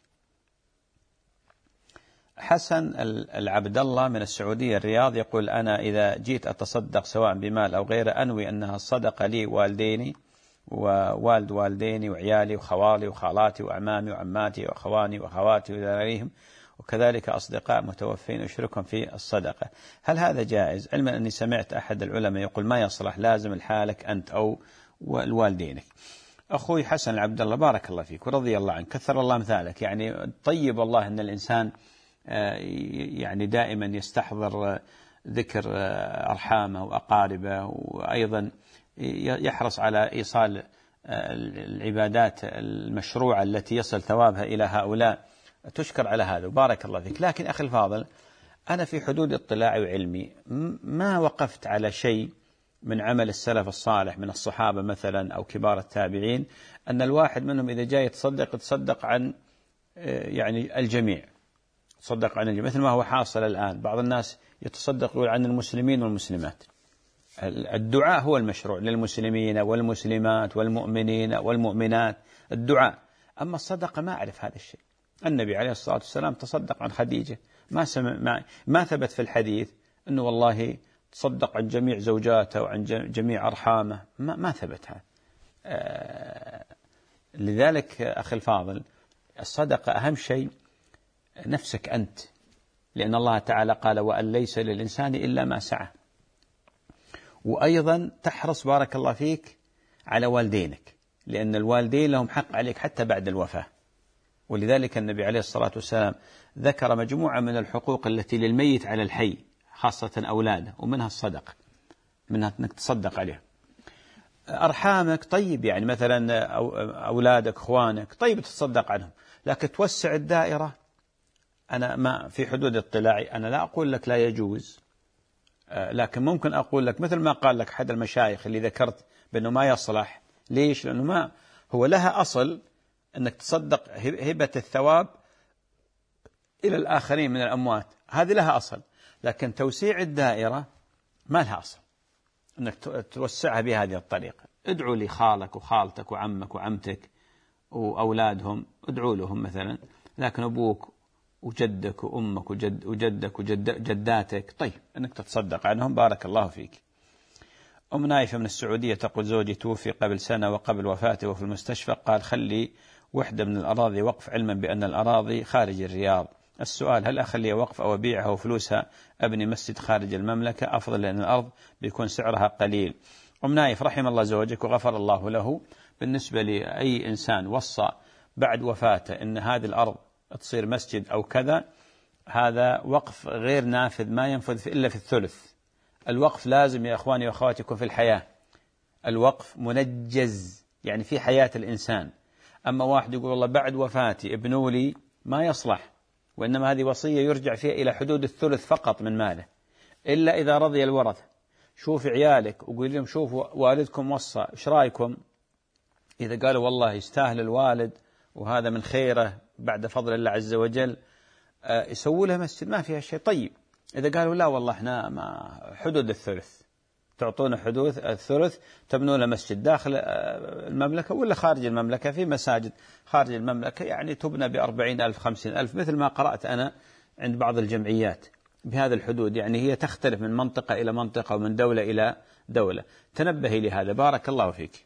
حسن العبد الله من السعودية الرياض يقول: أنا إذا جيت أتصدق سواء بمال أو غيره أنوي أنها الصدقة لي والديني ووالد والديني وعيالي وخوالي وخالاتي وأعمامي وعماتي وأخواني وأخواتي وذراريهم، وكذلك أصدقاء متوفين أشركهم في الصدقة. هل هذا جائز؟ علما أني سمعت أحد العلماء يقول: ما يصلح، لازم لحالك أنت أو الوالدينك. أخوي حسن العبد الله بارك الله فيك ورضي الله عنك، كثر الله مثالك. يعني طيب والله أن الإنسان يعني دائما يستحضر ذكر أرحامه وأقاربه، وأيضا يحرص على إيصال العبادات المشروعة التي يصل ثوابها إلى هؤلاء. تشكر على هذا وبارك الله فيك. لكن أخي الفاضل، أنا في حدود اطلاعي وعلمي ما وقفت على شيء من عمل السلف الصالح من الصحابة مثلا أو كبار التابعين أن الواحد منهم إذا جاء يتصدق عن يعني الجميع، تصدق عن الجميع، مثل ما هو حاصل الآن. بعض الناس يتصدق عن المسلمين والمسلمات. الدعاء هو المشروع للمسلمين والمسلمات والمؤمنين والمؤمنات، الدعاء. أما الصدقة ما أعرف هذا الشيء. النبي عليه الصلاة والسلام تصدق عن خديجة، ما ثبت في الحديث أنه والله تصدق عن جميع زوجاته وعن جميع أرحامه، ما ثبت هذا. لذلك أخي الفاضل، الصدقة أهم شيء نفسك أنت، لأن الله تعالى قال: وأن ليس للإنسان إلا ما سعى. وأيضا تحرص بارك الله فيك على والدينك، لأن الوالدين لهم حق عليك حتى بعد الوفاة. ولذلك النبي عليه الصلاة والسلام ذكر مجموعة من الحقوق التي للميت على الحي، خاصة أولاده، ومنها الصدقة، منها أنك تصدق عليه. أرحامك طيب، يعني مثلا أولادك أخوانك طيب تصدق عنهم، لكن توسع الدائرة. أنا ما في حدود اطلاعي، أنا لا أقول لك لا يجوز، لكن ممكن أقول لك مثل ما قال لك أحد المشايخ اللي ذكرت بأنه ما يصلح. ليش؟ لأنه ما هو لها أصل أنك تصدق هبة الثواب إلى الآخرين من الأموات، هذه لها أصل. لكن توسيع الدائرة ما لها أصل أنك توسعها بهذه الطريقة. ادعو لخالك وخالتك وعمك وعمتك وأولادهم، ادعو لهم مثلا، لكن أبوك وجدك وأمك وجدك وجداتك طيب أنك تتصدق عنهم. بارك الله فيك. أم نايفة من السعودية تقول: زوجي توفي قبل سنة وقبل وفاته وفي المستشفى، قال خلي وحدة من الأراضي وقف، علما بأن الأراضي خارج الرياض. السؤال: هل أخليها وقف أو أبيعها وفلوسها أبني مسجد خارج المملكة أفضل، لأن الأرض بيكون سعرها قليل؟ أم نايف رحم الله زوجك وغفر الله له. بالنسبة لأي إنسان وصى بعد وفاته أن هذه الأرض تصير مسجد أو كذا، هذا وقف غير نافذ، ما ينفذ إلا في الثلث. الوقف لازم يا أخواني وأخواتي يكون في الحياة. الوقف منجز، يعني في حياة الإنسان. أما واحد يقول والله بعد وفاتي ابنوا لي، ما يصلح، وإنما هذه وصية يرجع فيها إلى حدود الثلث فقط من ماله، إلا إذا رضي الورثة. شوف عيالك وقول لهم شوفوا والدكم وصى، إيش رأيكم؟ إذا قالوا والله يستاهل الوالد وهذا من خيره بعد فضل الله عز وجل، يسووا لها مسجد ما فيها شيء. طيب إذا قالوا لا والله إحنا ما حدود الثلث، تعطونا حدود الثلث تبنون مسجد داخل المملكة ولا خارج المملكة، في مساجد خارج المملكة يعني تبنى ب40,000 50,000 مثل ما قرأت أنا عند بعض الجمعيات بهذا الحدود، يعني هي تختلف من منطقة إلى منطقة ومن دولة إلى دولة. تنبهي لهذا بارك الله فيك.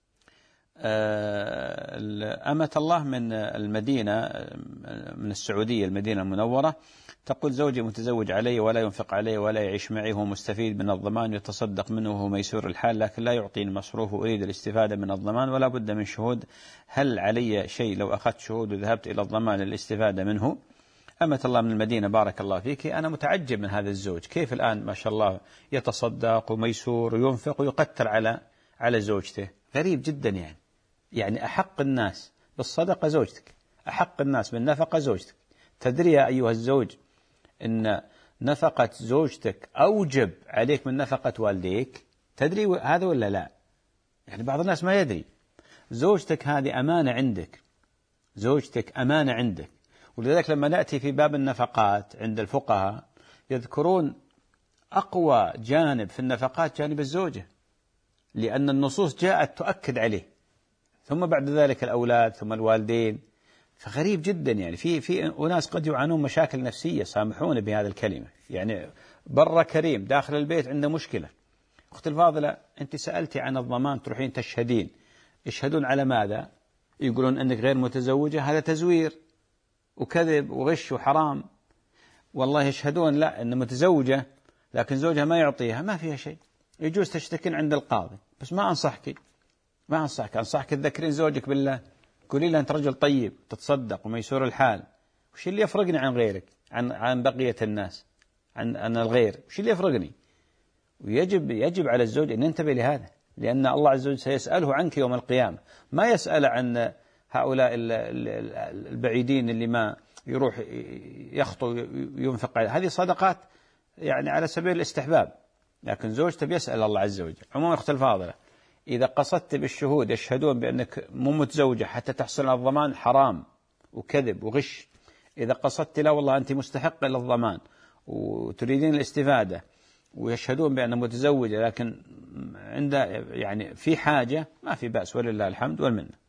أمة الله من المدينة من السعودية المدينة المنورة تقول زوجي متزوج علي ولا ينفق علي ولا يعيش معي، هو مستفيد من الضمان يتصدق منه وهو ميسور الحال، لكن لا يعطيني مصروف وأريد الاستفادة من الضمان ولا بد من شهود، هل علي شيء لو أخذت شهود وذهبت إلى الضمان للاستفادة منه؟ أمة الله من المدينة بارك الله فيك، أنا متعجب من هذا الزوج كيف الآن ما شاء الله يتصدق وميسور وينفق ويقتر على زوجته، غريب جدا. يعني أحق الناس بالصدقة زوجتك، أحق الناس بالنفقة زوجتك. تدري يا أيها الزوج إن نفقة زوجتك أوجب عليك من نفقة والديك؟ تدري هذا ولا لا؟ يعني بعض الناس ما يدري. زوجتك هذه أمانة عندك، زوجتك أمانة عندك. ولذلك لما نأتي في باب النفقات عند الفقهاء يذكرون أقوى جانب في النفقات جانب الزوجة، لأن النصوص جاءت تؤكد عليه، ثم بعد ذلك الأولاد ثم الوالدين. فغريب جدا يعني في أناس قد يعانون مشاكل نفسية، سامحوني بهذه الكلمة، يعني بر كريم داخل البيت عنده مشكلة. أختي الفاضلة أنت سألتي عن الضمان تروحين تشهدين، يشهدون على ماذا؟ يقولون أنك غير متزوجة، هذا تزوير وكذب وغش وحرام. والله يشهدون لا أن متزوجة لكن زوجها ما يعطيها، ما فيها شيء، يجوز تشتكين عند القاضي. بس ما أنصحك تذكرين زوجك بالله، قولي له أنت رجل طيب تتصدق وميسور الحال، وش اللي يفرقني عن غيرك عن بقية الناس عن الغير، وش اللي يفرقني؟ ويجب على الزوج أن ينتبه لهذا، لأن الله عز وجل سيسأله عنك يوم القيامة، ما يسأل عن هؤلاء البعيدين اللي ما يروح يخطو ينفق عليه. هذه صدقات يعني على سبيل الاستحباب، لكن زوجته بيسأل الله عز وجل. عموما أختي الفاضلة، إذا قصدت بالشهود يشهدون بأنك مو متزوجة حتى تحصل على الضمان، حرام وكذب وغش. إذا قصدت لا والله أنت مستحقة للضمان وتريدين الاستفادة ويشهدون بأنها متزوجة لكن عند يعني في حاجة، ما في بأس ولله الحمد والمنة.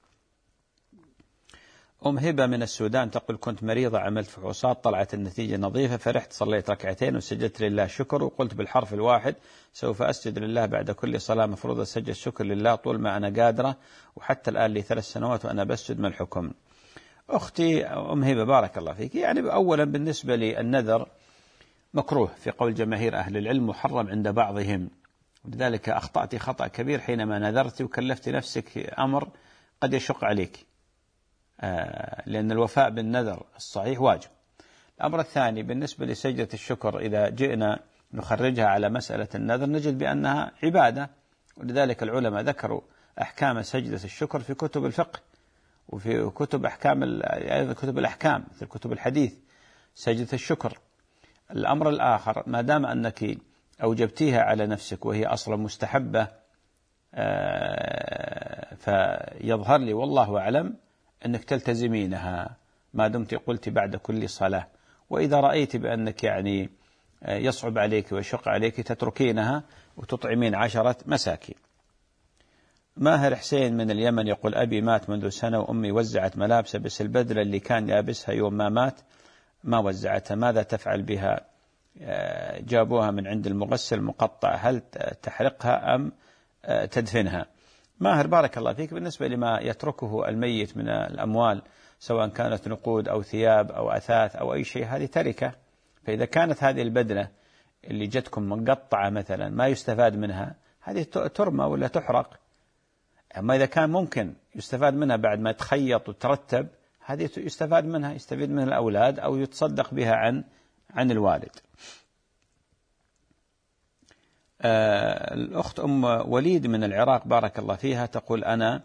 أم هبة من السودان تقول كنت مريضة، عملت فحوصات طلعت النتيجة نظيفة، فرحت صليت ركعتين وسجدت لله شكر، وقلت بالحرف الواحد سوف أسجد لله بعد كل صلاة مفروضة أسجد شكر لله طول ما أنا قادرة، وحتى الآن لي 3 سنوات وأنا بسجد. ما الحكم؟ أختي أم هبة بارك الله فيك، يعني أولا بالنسبة للنذر مكروه في قول جماهير أهل العلم، محرم عند بعضهم، ولذلك أخطأت خطأ كبير حينما نذرت وكلفت نفسك أمر قد يشق عليك، لأن الوفاء بالنذر الصحيح واجب. الأمر الثاني بالنسبة لسجدة الشكر، إذا جئنا نخرجها على مسألة النذر نجد بأنها عبادة، ولذلك العلماء ذكروا أحكام سجدة الشكر في كتب الفقه وفي كتب كتب الأحكام مثل كتب الحديث سجدة الشكر. الأمر الآخر ما دام أنك أوجبتيها على نفسك وهي أصلا مستحبة، فيظهر لي والله أعلم أنك تلتزمينها ما دمت قلت بعد كل صلاة، وإذا رأيت بأنك يعني يصعب عليك ويشق عليك تتركينها وتطعمين 10 مساكين. ماهر حسين من اليمن يقول أبي مات منذ سنة وأمي وزعت ملابسه، بس البدلة اللي كان لابسها يوم ما مات ما وزعتها، ماذا تفعل بها؟ جابوها من عند المغسل مقطع، هل تحرقها أم تدفنها؟ ماهر بارك الله فيك، بالنسبة لما يتركه الميت من الأموال سواء كانت نقود أو ثياب أو أثاث أو أي شيء هذه تركة، فإذا كانت هذه البدلة اللي جتكم مقطعة مثلا ما يستفاد منها هذه ترمى ولا تحرق. أما إذا كان ممكن يستفاد منها بعد ما تخيط وترتب هذه يستفاد منها، يستفيد منها الأولاد أو يتصدق بها عن الوالد. الأخت أم وليد من العراق بارك الله فيها تقول أنا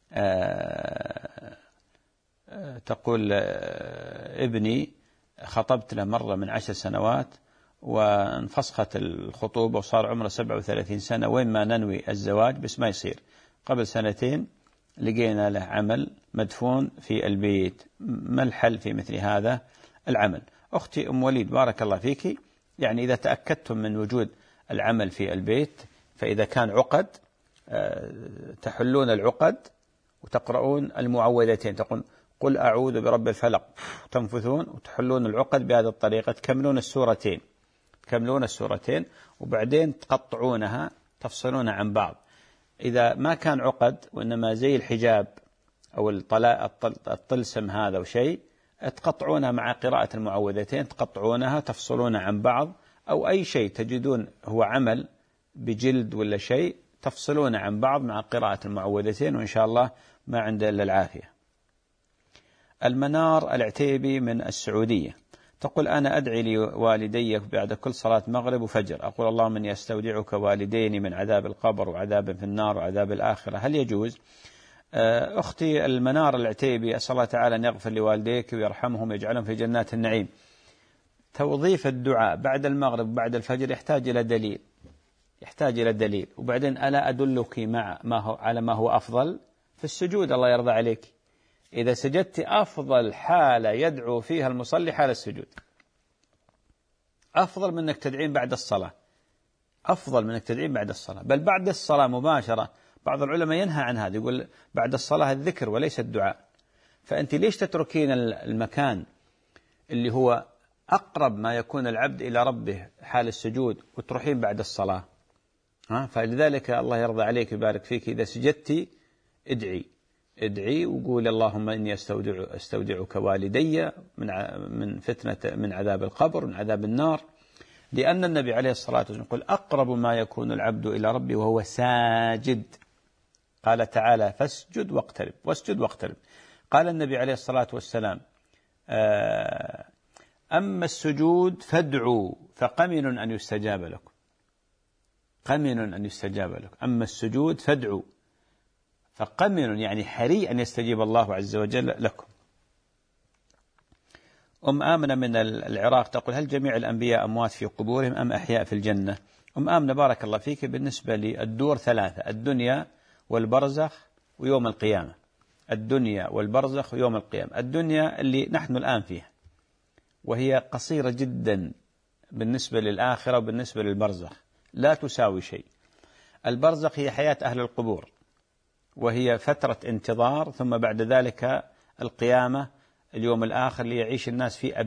تقول ابني خطبت له مرة من 10 سنوات وانفسخت الخطوبة وصار عمره 37 سنة، وين ما ننوي الزواج بس ما يصير. قبل 2 لقينا له عمل مدفون في البيت، ما الحل في مثل هذا العمل؟ أختي أم وليد بارك الله فيك، يعني إذا تأكدتم من وجود العمل في البيت، فإذا كان عقد تحلون العقد وتقرؤون المعوذتين، تقول قل أعوذ برب الفلق، تنفثون وتحلون العقد بهذه الطريقة، تكملون السورتين وبعدين تقطعونها، تفصلونها عن بعض. إذا ما كان عقد وإنما زي الحجاب أو الطلسم هذا وشيء، تقطعونها مع قراءة المعوذتين، تقطعونها تفصلونها عن بعض، أو أي شيء تجدون هو عمل بجلد ولا شيء تفصلون عن بعض مع قراءة المعوذتين، وإن شاء الله ما عنده إلا العافية. المنار العتيبي من السعودية تقول أنا أدعي لوالدي بعد كل صلاة مغرب وفجر، أقول اللهم إني أستودعك والديني من عذاب القبر وعذاب في النار وعذاب الآخرة، هل يجوز؟ أختي المنار العتيبي، أسأل الله تعالى أن يغفر لوالديك ويرحمهم ويجعلهم في جنات النعيم. توظيف الدعاء بعد المغرب وبعد الفجر يحتاج إلى دليل، وبعدين ألا أدلك على ما هو أفضل في السجود؟ الله يرضى عليك، إذا سجدت أفضل حالة يدعو فيها المصلي حال السجود، أفضل من أنك تدعين بعد الصلاة، بل بعد الصلاة مباشرة. بعض العلماء ينهى عن هذا، يقول بعد الصلاة الذكر وليس الدعاء. فأنت ليش تتركين المكان اللي هو أقرب ما يكون العبد إلى ربه حال السجود وتروحين بعد الصلاة؟ فلذلك الله يرضى عليك ويبارك فيك، إذا سجدتي ادعي وقول اللهم إني أستودعك والدي من عذاب القبر، من عذاب النار، لأن النبي عليه الصلاة والسلام يقول أقرب ما يكون العبد إلى ربه وهو ساجد، قال تعالى فاسجد واقترب. قال النبي عليه الصلاة والسلام أما السجود فادعوا فقمن أن يستجاب لكم، أما السجود فادعوا فقمن، يعني حري أن يستجيب الله عز وجل لكم. أم آمنة من العراق تقول هل جميع الأنبياء أموات في قبورهم أم أحياء في الجنة؟ أم آمنة بارك الله فيك، بالنسبة للدور ثلاثة: الدنيا والبرزخ ويوم القيامة. الدنيا اللي نحن الآن فيها، وهي قصيرة جدا بالنسبة للآخرة وبالنسبة للبرزخ، لا تساوي شيء. البرزخ هي حياة أهل القبور، وهي فترة انتظار، ثم بعد ذلك القيامة، اليوم الآخر ليعيش الناس في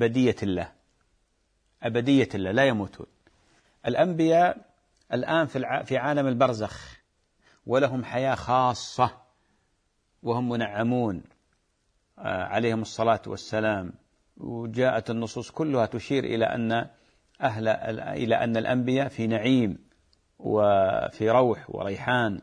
أبدية الله لا يموتون. الأنبياء الآن في عالم البرزخ، ولهم حياة خاصة وهم منعمون عليهم الصلاة والسلام، وجاءت النصوص كلها تشير إلى أن الأنبياء في نعيم وفي روح وريحان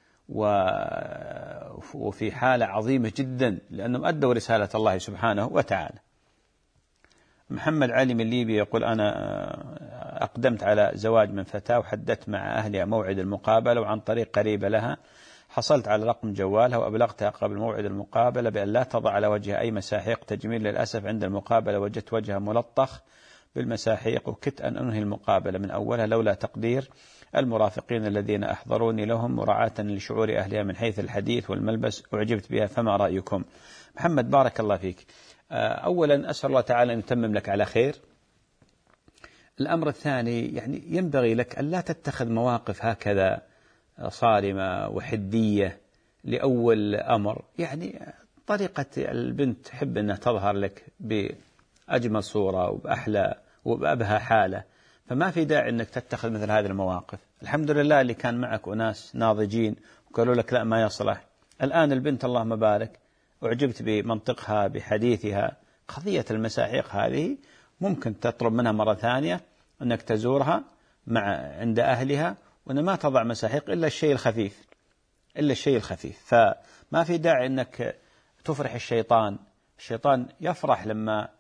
وفي حالة عظيمة جدا، لأنهم أدوا رسالة الله سبحانه وتعالى. محمد علي من ليبيا يقول أنا أقدمت على زواج من فتاة وحددت مع أهلها موعد المقابلة، وعن طريق قريبة لها حصلت على رقم جوالها وأبلغتها قبل موعد المقابلة بأن لا تضع على وجهها أي مساحيق تجميل. للأسف عند المقابلة وجدت وجهها ملطخ بالمساحيق، وكدت أن أنهي المقابلة من أولها لولا تقدير المرافقين الذين أحضروني لهم مراعاة لشعور أهلها من حيث الحديث والملبس، أعجبت بها، فما رأيكم؟ محمد بارك الله فيك، أولا أسأل الله تعالى أن يتمم لك على خير. الأمر الثاني، يعني ينبغي لك أن لا تتخذ مواقف هكذا صارمة وحدية لأول أمر. يعني طريقة البنت تحب أنها تظهر لك بأجمل صورة وبأحلى وبأبهى حالة، فما في داعي أنك تتخذ مثل هذه المواقف. الحمد لله اللي كان معك أناس ناضجين وقالوا لك لا ما يصلح. الآن البنت اللهم بارك أعجبت بمنطقها بحديثها، قضية المساحيق هذه ممكن تطلب منها مرة ثانية أنك تزورها عند أهلها، وأن ما تضع مساحيق إلا الشيء الخفيف. فما في داعي أنك تفرح الشيطان يفرح لما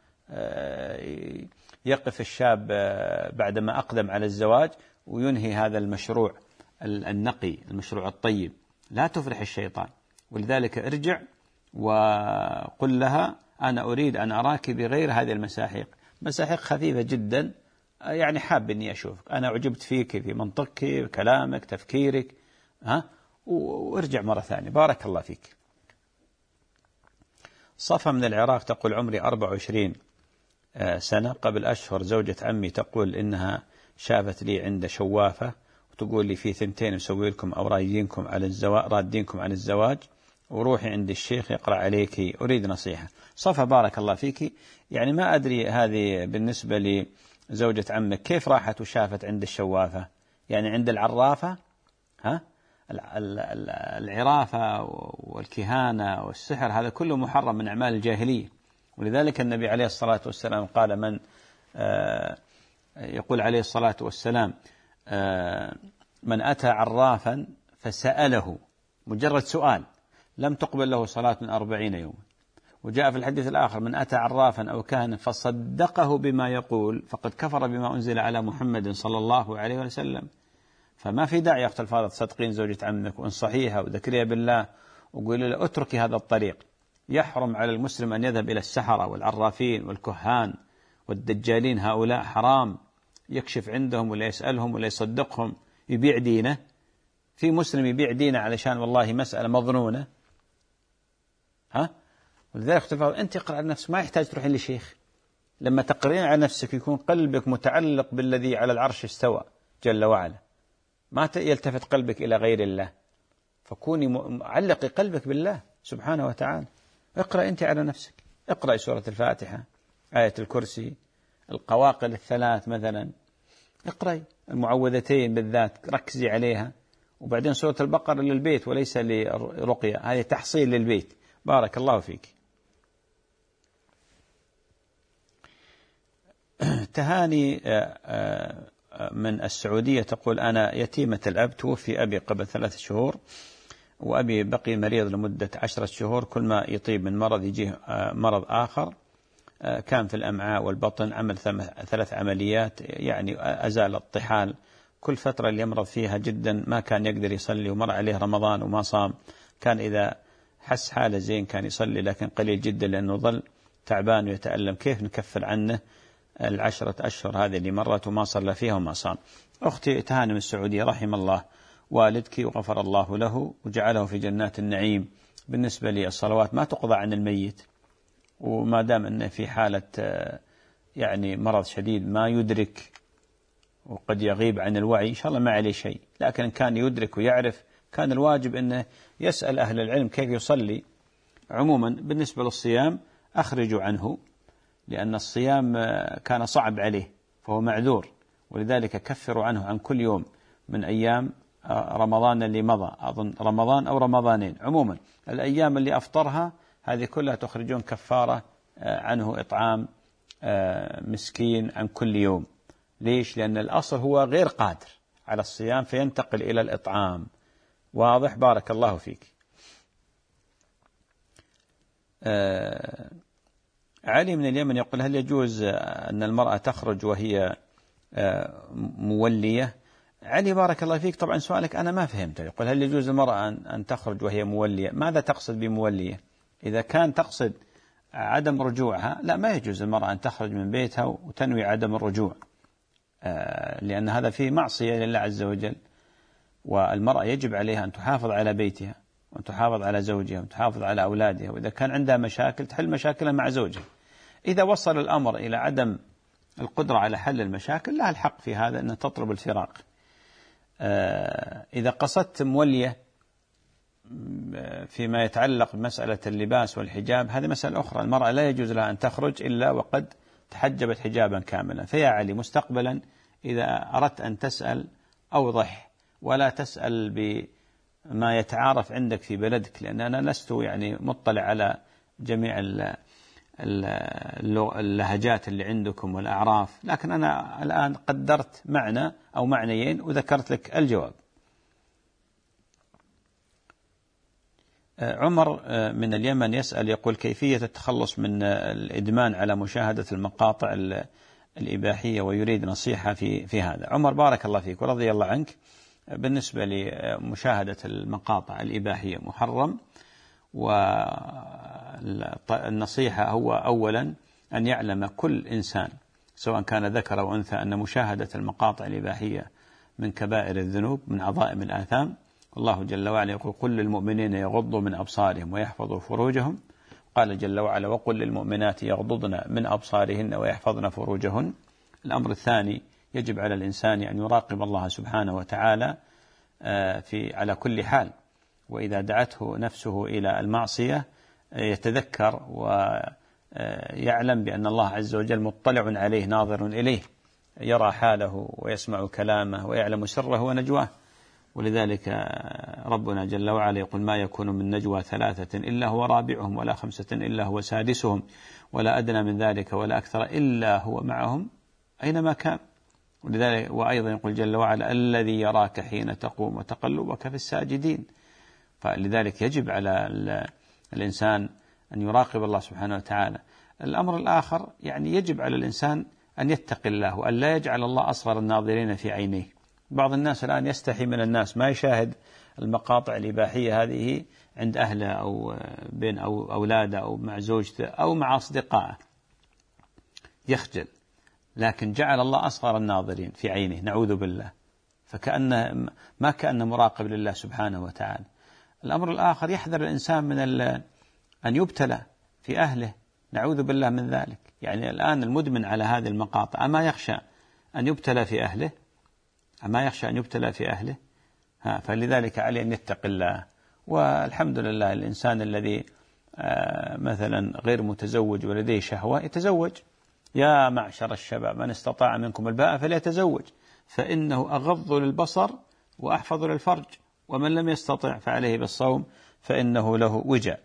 يقف الشاب بعدما أقدم على الزواج وينهي هذا المشروع النقي، المشروع الطيب. لا تفرح الشيطان، ولذلك ارجع وقل لها أنا أريد أن أراك بغير هذه المساحيق، مساحيق خفيفة جدا، يعني حاب أني أشوفك، أنا أعجبت فيك في منطقك، كلامك، تفكيرك، وارجع مرة ثانية. بارك الله فيك. صفا من العراق تقول عمري 24 سنة قبل أشهر زوجة عمي تقول إنها شافت لي عند شوافة وتقول لي في 2 مسوي لكم أو رادينكم عن الزواج، وروحي عند الشيخ يقرأ عليك، أريد نصيحة. صفا بارك الله فيك. يعني ما أدري هذه بالنسبة لزوجة عمك كيف راحت وشافت عند الشوافة، يعني عند العرافة، ها؟ العرافة والكهانة والسحر هذا كله محرم من أعمال الجاهلية. ولذلك النبي عليه الصلاة والسلام قال يقول عليه الصلاة والسلام من أتى عرافا فسأله، مجرد سؤال، لم تقبل له صلاة من 40 يوما. وجاء في الحديث الآخر من أتى عرافا أو كاهنا فصدقه بما يقول فقد كفر بما أنزل على محمد صلى الله عليه وسلم. فما في داعي يا أخت الفاضل تصدقين زوجة عمك وانصحيها وذكريها بالله وقولي له اتركي هذا الطريق. يحرم على المسلم أن يذهب إلى السحرة والعرافين والكهان والدجالين، هؤلاء حرام يكشف عندهم ولا يسألهم ولا يصدقهم، يبيع دينه. في مسلم يبيع دينه علشان والله مسألة مظنونة، ها؟ ولذلك اختفاء أنت اقرأ على نفسك، ما يحتاج تروحين لشيخ. لما تقرين على نفسك يكون قلبك متعلق بالذي على العرش استوى جل وعلا، ما يلتفت قلبك إلى غير الله، فكوني علقي قلبك بالله سبحانه وتعالى. اقرأ أنت على نفسك، اقرأ سورة الفاتحة، آية الكرسي، القواقل 3 مثلا، اقرأي المعوذتين بالذات ركزي عليها، وبعدين سورة البقرة للبيت وليس لرقية، هذه تحصيل للبيت. بارك الله فيك. تهاني من السعودية تقول أنا يتيمة الأب، توفي أبي قبل 3 شهور، وأبي بقي مريض لمدة 10 شهور، كل ما يطيب من مرض يجيه مرض آخر، كان في الأمعاء والبطن، عمل 3 عمليات، يعني أزال الطحال. كل فترة اللي يمرض فيها جدا ما كان يقدر يصلي، ومر عليه رمضان وما صام. كان إذا حس حاله زين كان يصلي، لكن قليل جدا لأنه ظل تعبان ويتألم. كيف نكفر عنه 10 أشهر هذه اللي مرت وما صلى فيها وما صام؟ أختي تهاني من السعودية، رحم الله والدك وغفر الله له وجعله في جنات النعيم. بالنسبة للصلوات ما تقضى عن الميت، وما دام أنه في حالة يعني مرض شديد ما يدرك وقد يغيب عن الوعي، إن شاء الله ما عليه شيء. لكن إن كان يدرك ويعرف كان الواجب أنه يسأل أهل العلم كيف يصلي. عموما بالنسبة للصيام أخرجوا عنه، لأن الصيام كان صعب عليه فهو معذور، ولذلك كفروا عنه عن كل يوم من أيام رمضان اللي مضى، أظن رمضان أو رمضانين. عموما الأيام اللي أفطرها هذه كلها تخرجون كفارة عنه، إطعام مسكين عن كل يوم. ليش؟ لأن الأصل هو غير قادر على الصيام فينتقل إلى الإطعام. واضح؟ بارك الله فيك. علي من اليمن يقول هل يجوز أن المرأة تخرج وهي مولية؟ علي بارك الله فيك، طبعا سؤالك أنا ما فهمته. يقول هل يجوز المرأة أن تخرج وهي مولية؟ ماذا تقصد بمولية؟ إذا كان تقصد عدم رجوعها، لا، ما يجوز المرأة أن تخرج من بيتها وتنوي عدم الرجوع، لأن هذا فيه معصية لله عز وجل. والمرأة يجب عليها أن تحافظ على بيتها وأن تحافظ على زوجها وأن تحافظ على أولادها، وإذا كان عندها مشاكل تحل مشاكلها مع زوجها. إذا وصل الأمر إلى عدم القدرة على حل المشاكل لها الحق في هذا أن تطلب الفراق. إذا قصدت مولية فيما يتعلق بمسألة اللباس والحجاب هذه مسألة أخرى. المرأة لا يجوز لها أن تخرج إلا وقد تحجبت حجابا كاملا. فيا علي مستقبلا إذا أردت أن تسأل أوضح، ولا تسأل بما يتعارف عندك في بلدك، لأن أنا لست يعني مطلع على جميع اللهجات اللي عندكم والأعراف، لكن أنا الآن قدرت معنى أو معنيين وذكرت لك الجواب. عمر من اليمن يسأل يقول كيفية التخلص من الإدمان على مشاهدة المقاطع الإباحية ويريد نصيحة في هذا. عمر بارك الله فيك ورضي الله عنك، بالنسبة لمشاهدة المقاطع الإباحية محرم، والنصيحة هو أولا أن يعلم كل إنسان سواء كان ذكر أو أنثى أن مشاهدة المقاطع الإباحية من كبائر الذنوب من عظائم الآثام. الله جل وعلا يقول قل للمؤمنين يغضوا من أبصارهم ويحفظوا فروجهم، قال جل وعلا: وقل للمؤمنات يغضضن من أبصارهن ويحفظن فروجهن. الأمر الثاني، يجب على الإنسان أن يراقب الله سبحانه وتعالى على كل حال، وإذا دعته نفسه إلى المعصية يتذكر ويعلم بأن الله عز وجل مطلع عليه ناظر إليه، يرى حاله ويسمع كلامه ويعلم سره ونجواه. ولذلك ربنا جل وعلا يقول: ما يكون من نجوى ثلاثة إلا هو رابعهم ولا خمسة إلا هو سادسهم ولا أدنى من ذلك ولا أكثر إلا هو معهم أينما كان. ولذلك وأيضا يقول جل وعلا: الذي يراك حين تقوم وتقلبك في الساجدين. فلذلك يجب على الإنسان أن يراقب الله سبحانه وتعالى. الأمر الآخر، يعني يجب على الإنسان أن يتقي الله وأن لا يجعل الله أصغر الناظرين في عينيه. بعض الناس الآن يستحي من الناس، ما يشاهد المقاطع الإباحية هذه عند أهله أو بين أولاده أو مع زوجته أو مع أصدقائه، يخجل، لكن جعل الله أصغر الناظرين في عينه، نعوذ بالله، ما كأن مراقب لله سبحانه وتعالى. الأمر الآخر، يحذر الإنسان من أن يبتلى في أهله، نعوذ بالله من ذلك. يعني الآن المدمن على هذه المقاطع أما يخشى أن يبتلى في أهله؟ أما يخشى أن يبتلى في أهله؟ فلذلك عليه أن يتقي الله. والحمد لله الإنسان الذي مثلا غير متزوج ولديه شهوة يتزوج. يا معشر الشباب من استطاع منكم الباءة فليتزوج فإنه أغض للبصر وأحفظ للفرج ومن لم يستطع فعليه بالصوم فإنه له وجاء.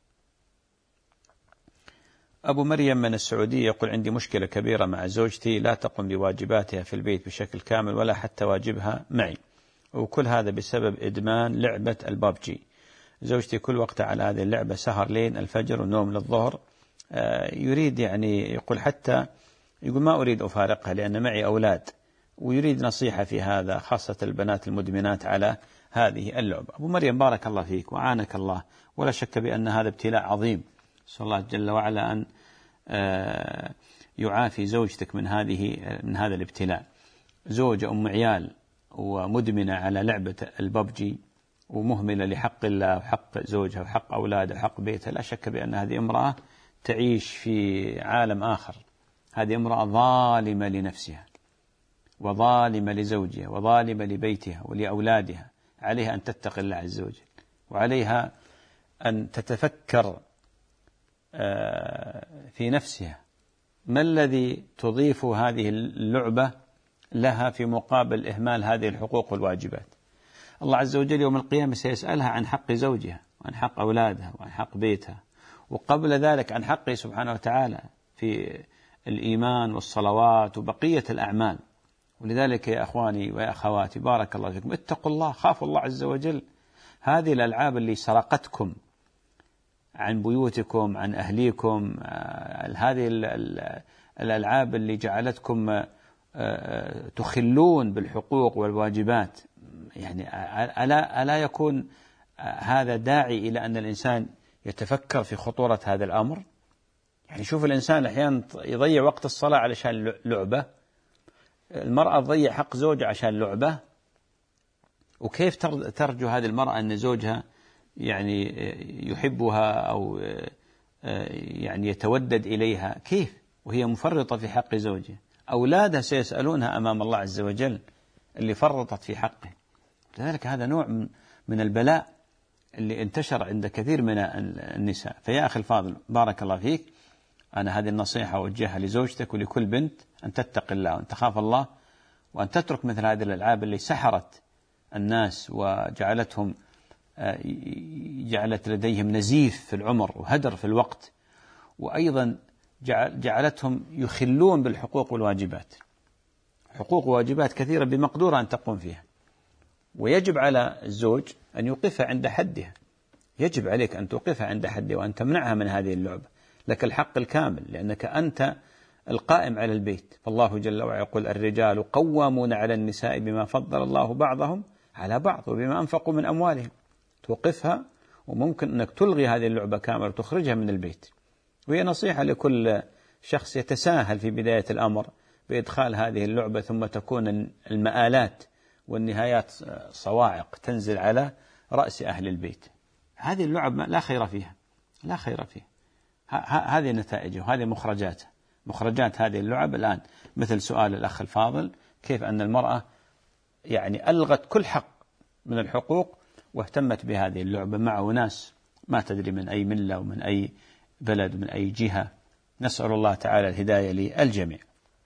أبو مريم من السعودية يقول: عندي مشكلة كبيرة مع زوجتي، لا تقوم بواجباتها في البيت بشكل كامل ولا حتى واجبها معي، وكل هذا بسبب إدمان لعبة البابجي. زوجتي كل وقت على هذه اللعبة، سهر لين الفجر ونوم للظهر. يريد يعني يقول حتى يقول ما أريد أفارقها لأن معي أولاد، ويريد نصيحة في هذا، خاصة البنات المدمنات على هذه اللعبة. أبو مريم بارك الله فيك وعانك الله، ولا شك بأن هذا ابتلاء عظيم. نسأل الله جل وعلا أن يعافي زوجتك من هذا الابتلاء. زوجة أم عيال ومدمنة على لعبة الببجي ومهملة لحق الله وحق زوجها وحق أولادها وحق بيتها، لا شك بأن هذه امرأة تعيش في عالم آخر. هذه امرأة ظالمة لنفسها وظالمة لزوجها وظالمة لبيتها ولأولادها. عليها أن تتقي الله عز وجل، وعليها أن تتفكر في نفسها ما الذي تضيف هذه اللعبة لها في مقابل إهمال هذه الحقوق والواجبات. الله عز وجل يوم القيامة سيسألها عن حق زوجها وعن حق أولادها وعن حق بيتها، وقبل ذلك عن حقه سبحانه وتعالى في الإيمان والصلوات وبقية الأعمال. ولذلك يا أخواني ويا أخواتي بارك الله فيكم، اتقوا الله، خافوا الله عز وجل. هذه الألعاب اللي سرقتكم عن بيوتكم عن أهليكم، هذه الألعاب اللي جعلتكم تخلون بالحقوق والواجبات، يعني ألا يكون هذا داعي إلى أن الإنسان يتفكر في خطورة هذا الأمر؟ يعني شوف الإنسان أحيانا يضيع وقت الصلاة علشان لعبة، المرأة تضيع حق زوجها عشان لعبة. وكيف ترجو هذه المرأة أن زوجها يعني يحبها أو يعني يتودد إليها؟ كيف وهي مفرطة في حق زوجها؟ أولادها سيسألونها أمام الله عز وجل اللي فرطت في حقه. لذلك هذا نوع من البلاء اللي انتشر عند كثير من النساء. فيا أخي الفاضل بارك الله فيك، أنا هذه النصيحة أوجهها لزوجتك ولكل بنت، أن تتقي الله وأن تخاف الله وأن تترك مثل هذه الألعاب اللي سحرت الناس وجعلت لديهم نزيف في العمر وهدر في الوقت، وأيضا جعلتهم يخلون بالحقوق والواجبات. حقوق وواجبات كثيرة بمقدورة أن تقوم فيها، ويجب على الزوج أن يوقفها عند حدها. يجب عليك أن توقفها عند حدها وأن تمنعها من هذه اللعبة، لك الحق الكامل لأنك أنت القائم على البيت. فالله جل وعلا يقول: الرجال قوامون على النساء بما فضل الله بعضهم على بعض وبما أنفقوا من أموالهم. توقفها، وممكن أنك تلغي هذه اللعبة كاملة وتخرجها من البيت. وهي نصيحة لكل شخص يتساهل في بداية الأمر بإدخال هذه اللعبة، ثم تكون المآلات والنهايات صواعق تنزل على رأس أهل البيت. هذه اللعبة لا خير فيها، لا خير فيها. هذه نتائجه وهذه مخرجات هذه اللعب الآن، مثل سؤال الأخ الفاضل كيف أن المرأة يعني ألغت كل حق من الحقوق واهتمت بهذه اللعبة مع أناس ما تدري من أي ملة ومن أي بلد ومن أي جهة. نسأل الله تعالى الهداية للجميع.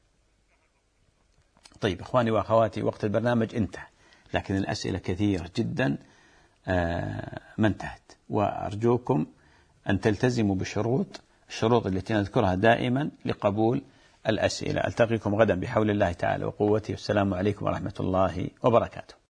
طيب إخواني وأخواتي، وقت البرنامج انتهى، لكن الأسئلة كثيرة جدا ما انتهت، وأرجوكم أن تلتزموا الشروط التي نذكرها دائما لقبول الأسئلة. ألتقيكم غدا بحول الله تعالى وقوته، والسلام عليكم ورحمة الله وبركاته.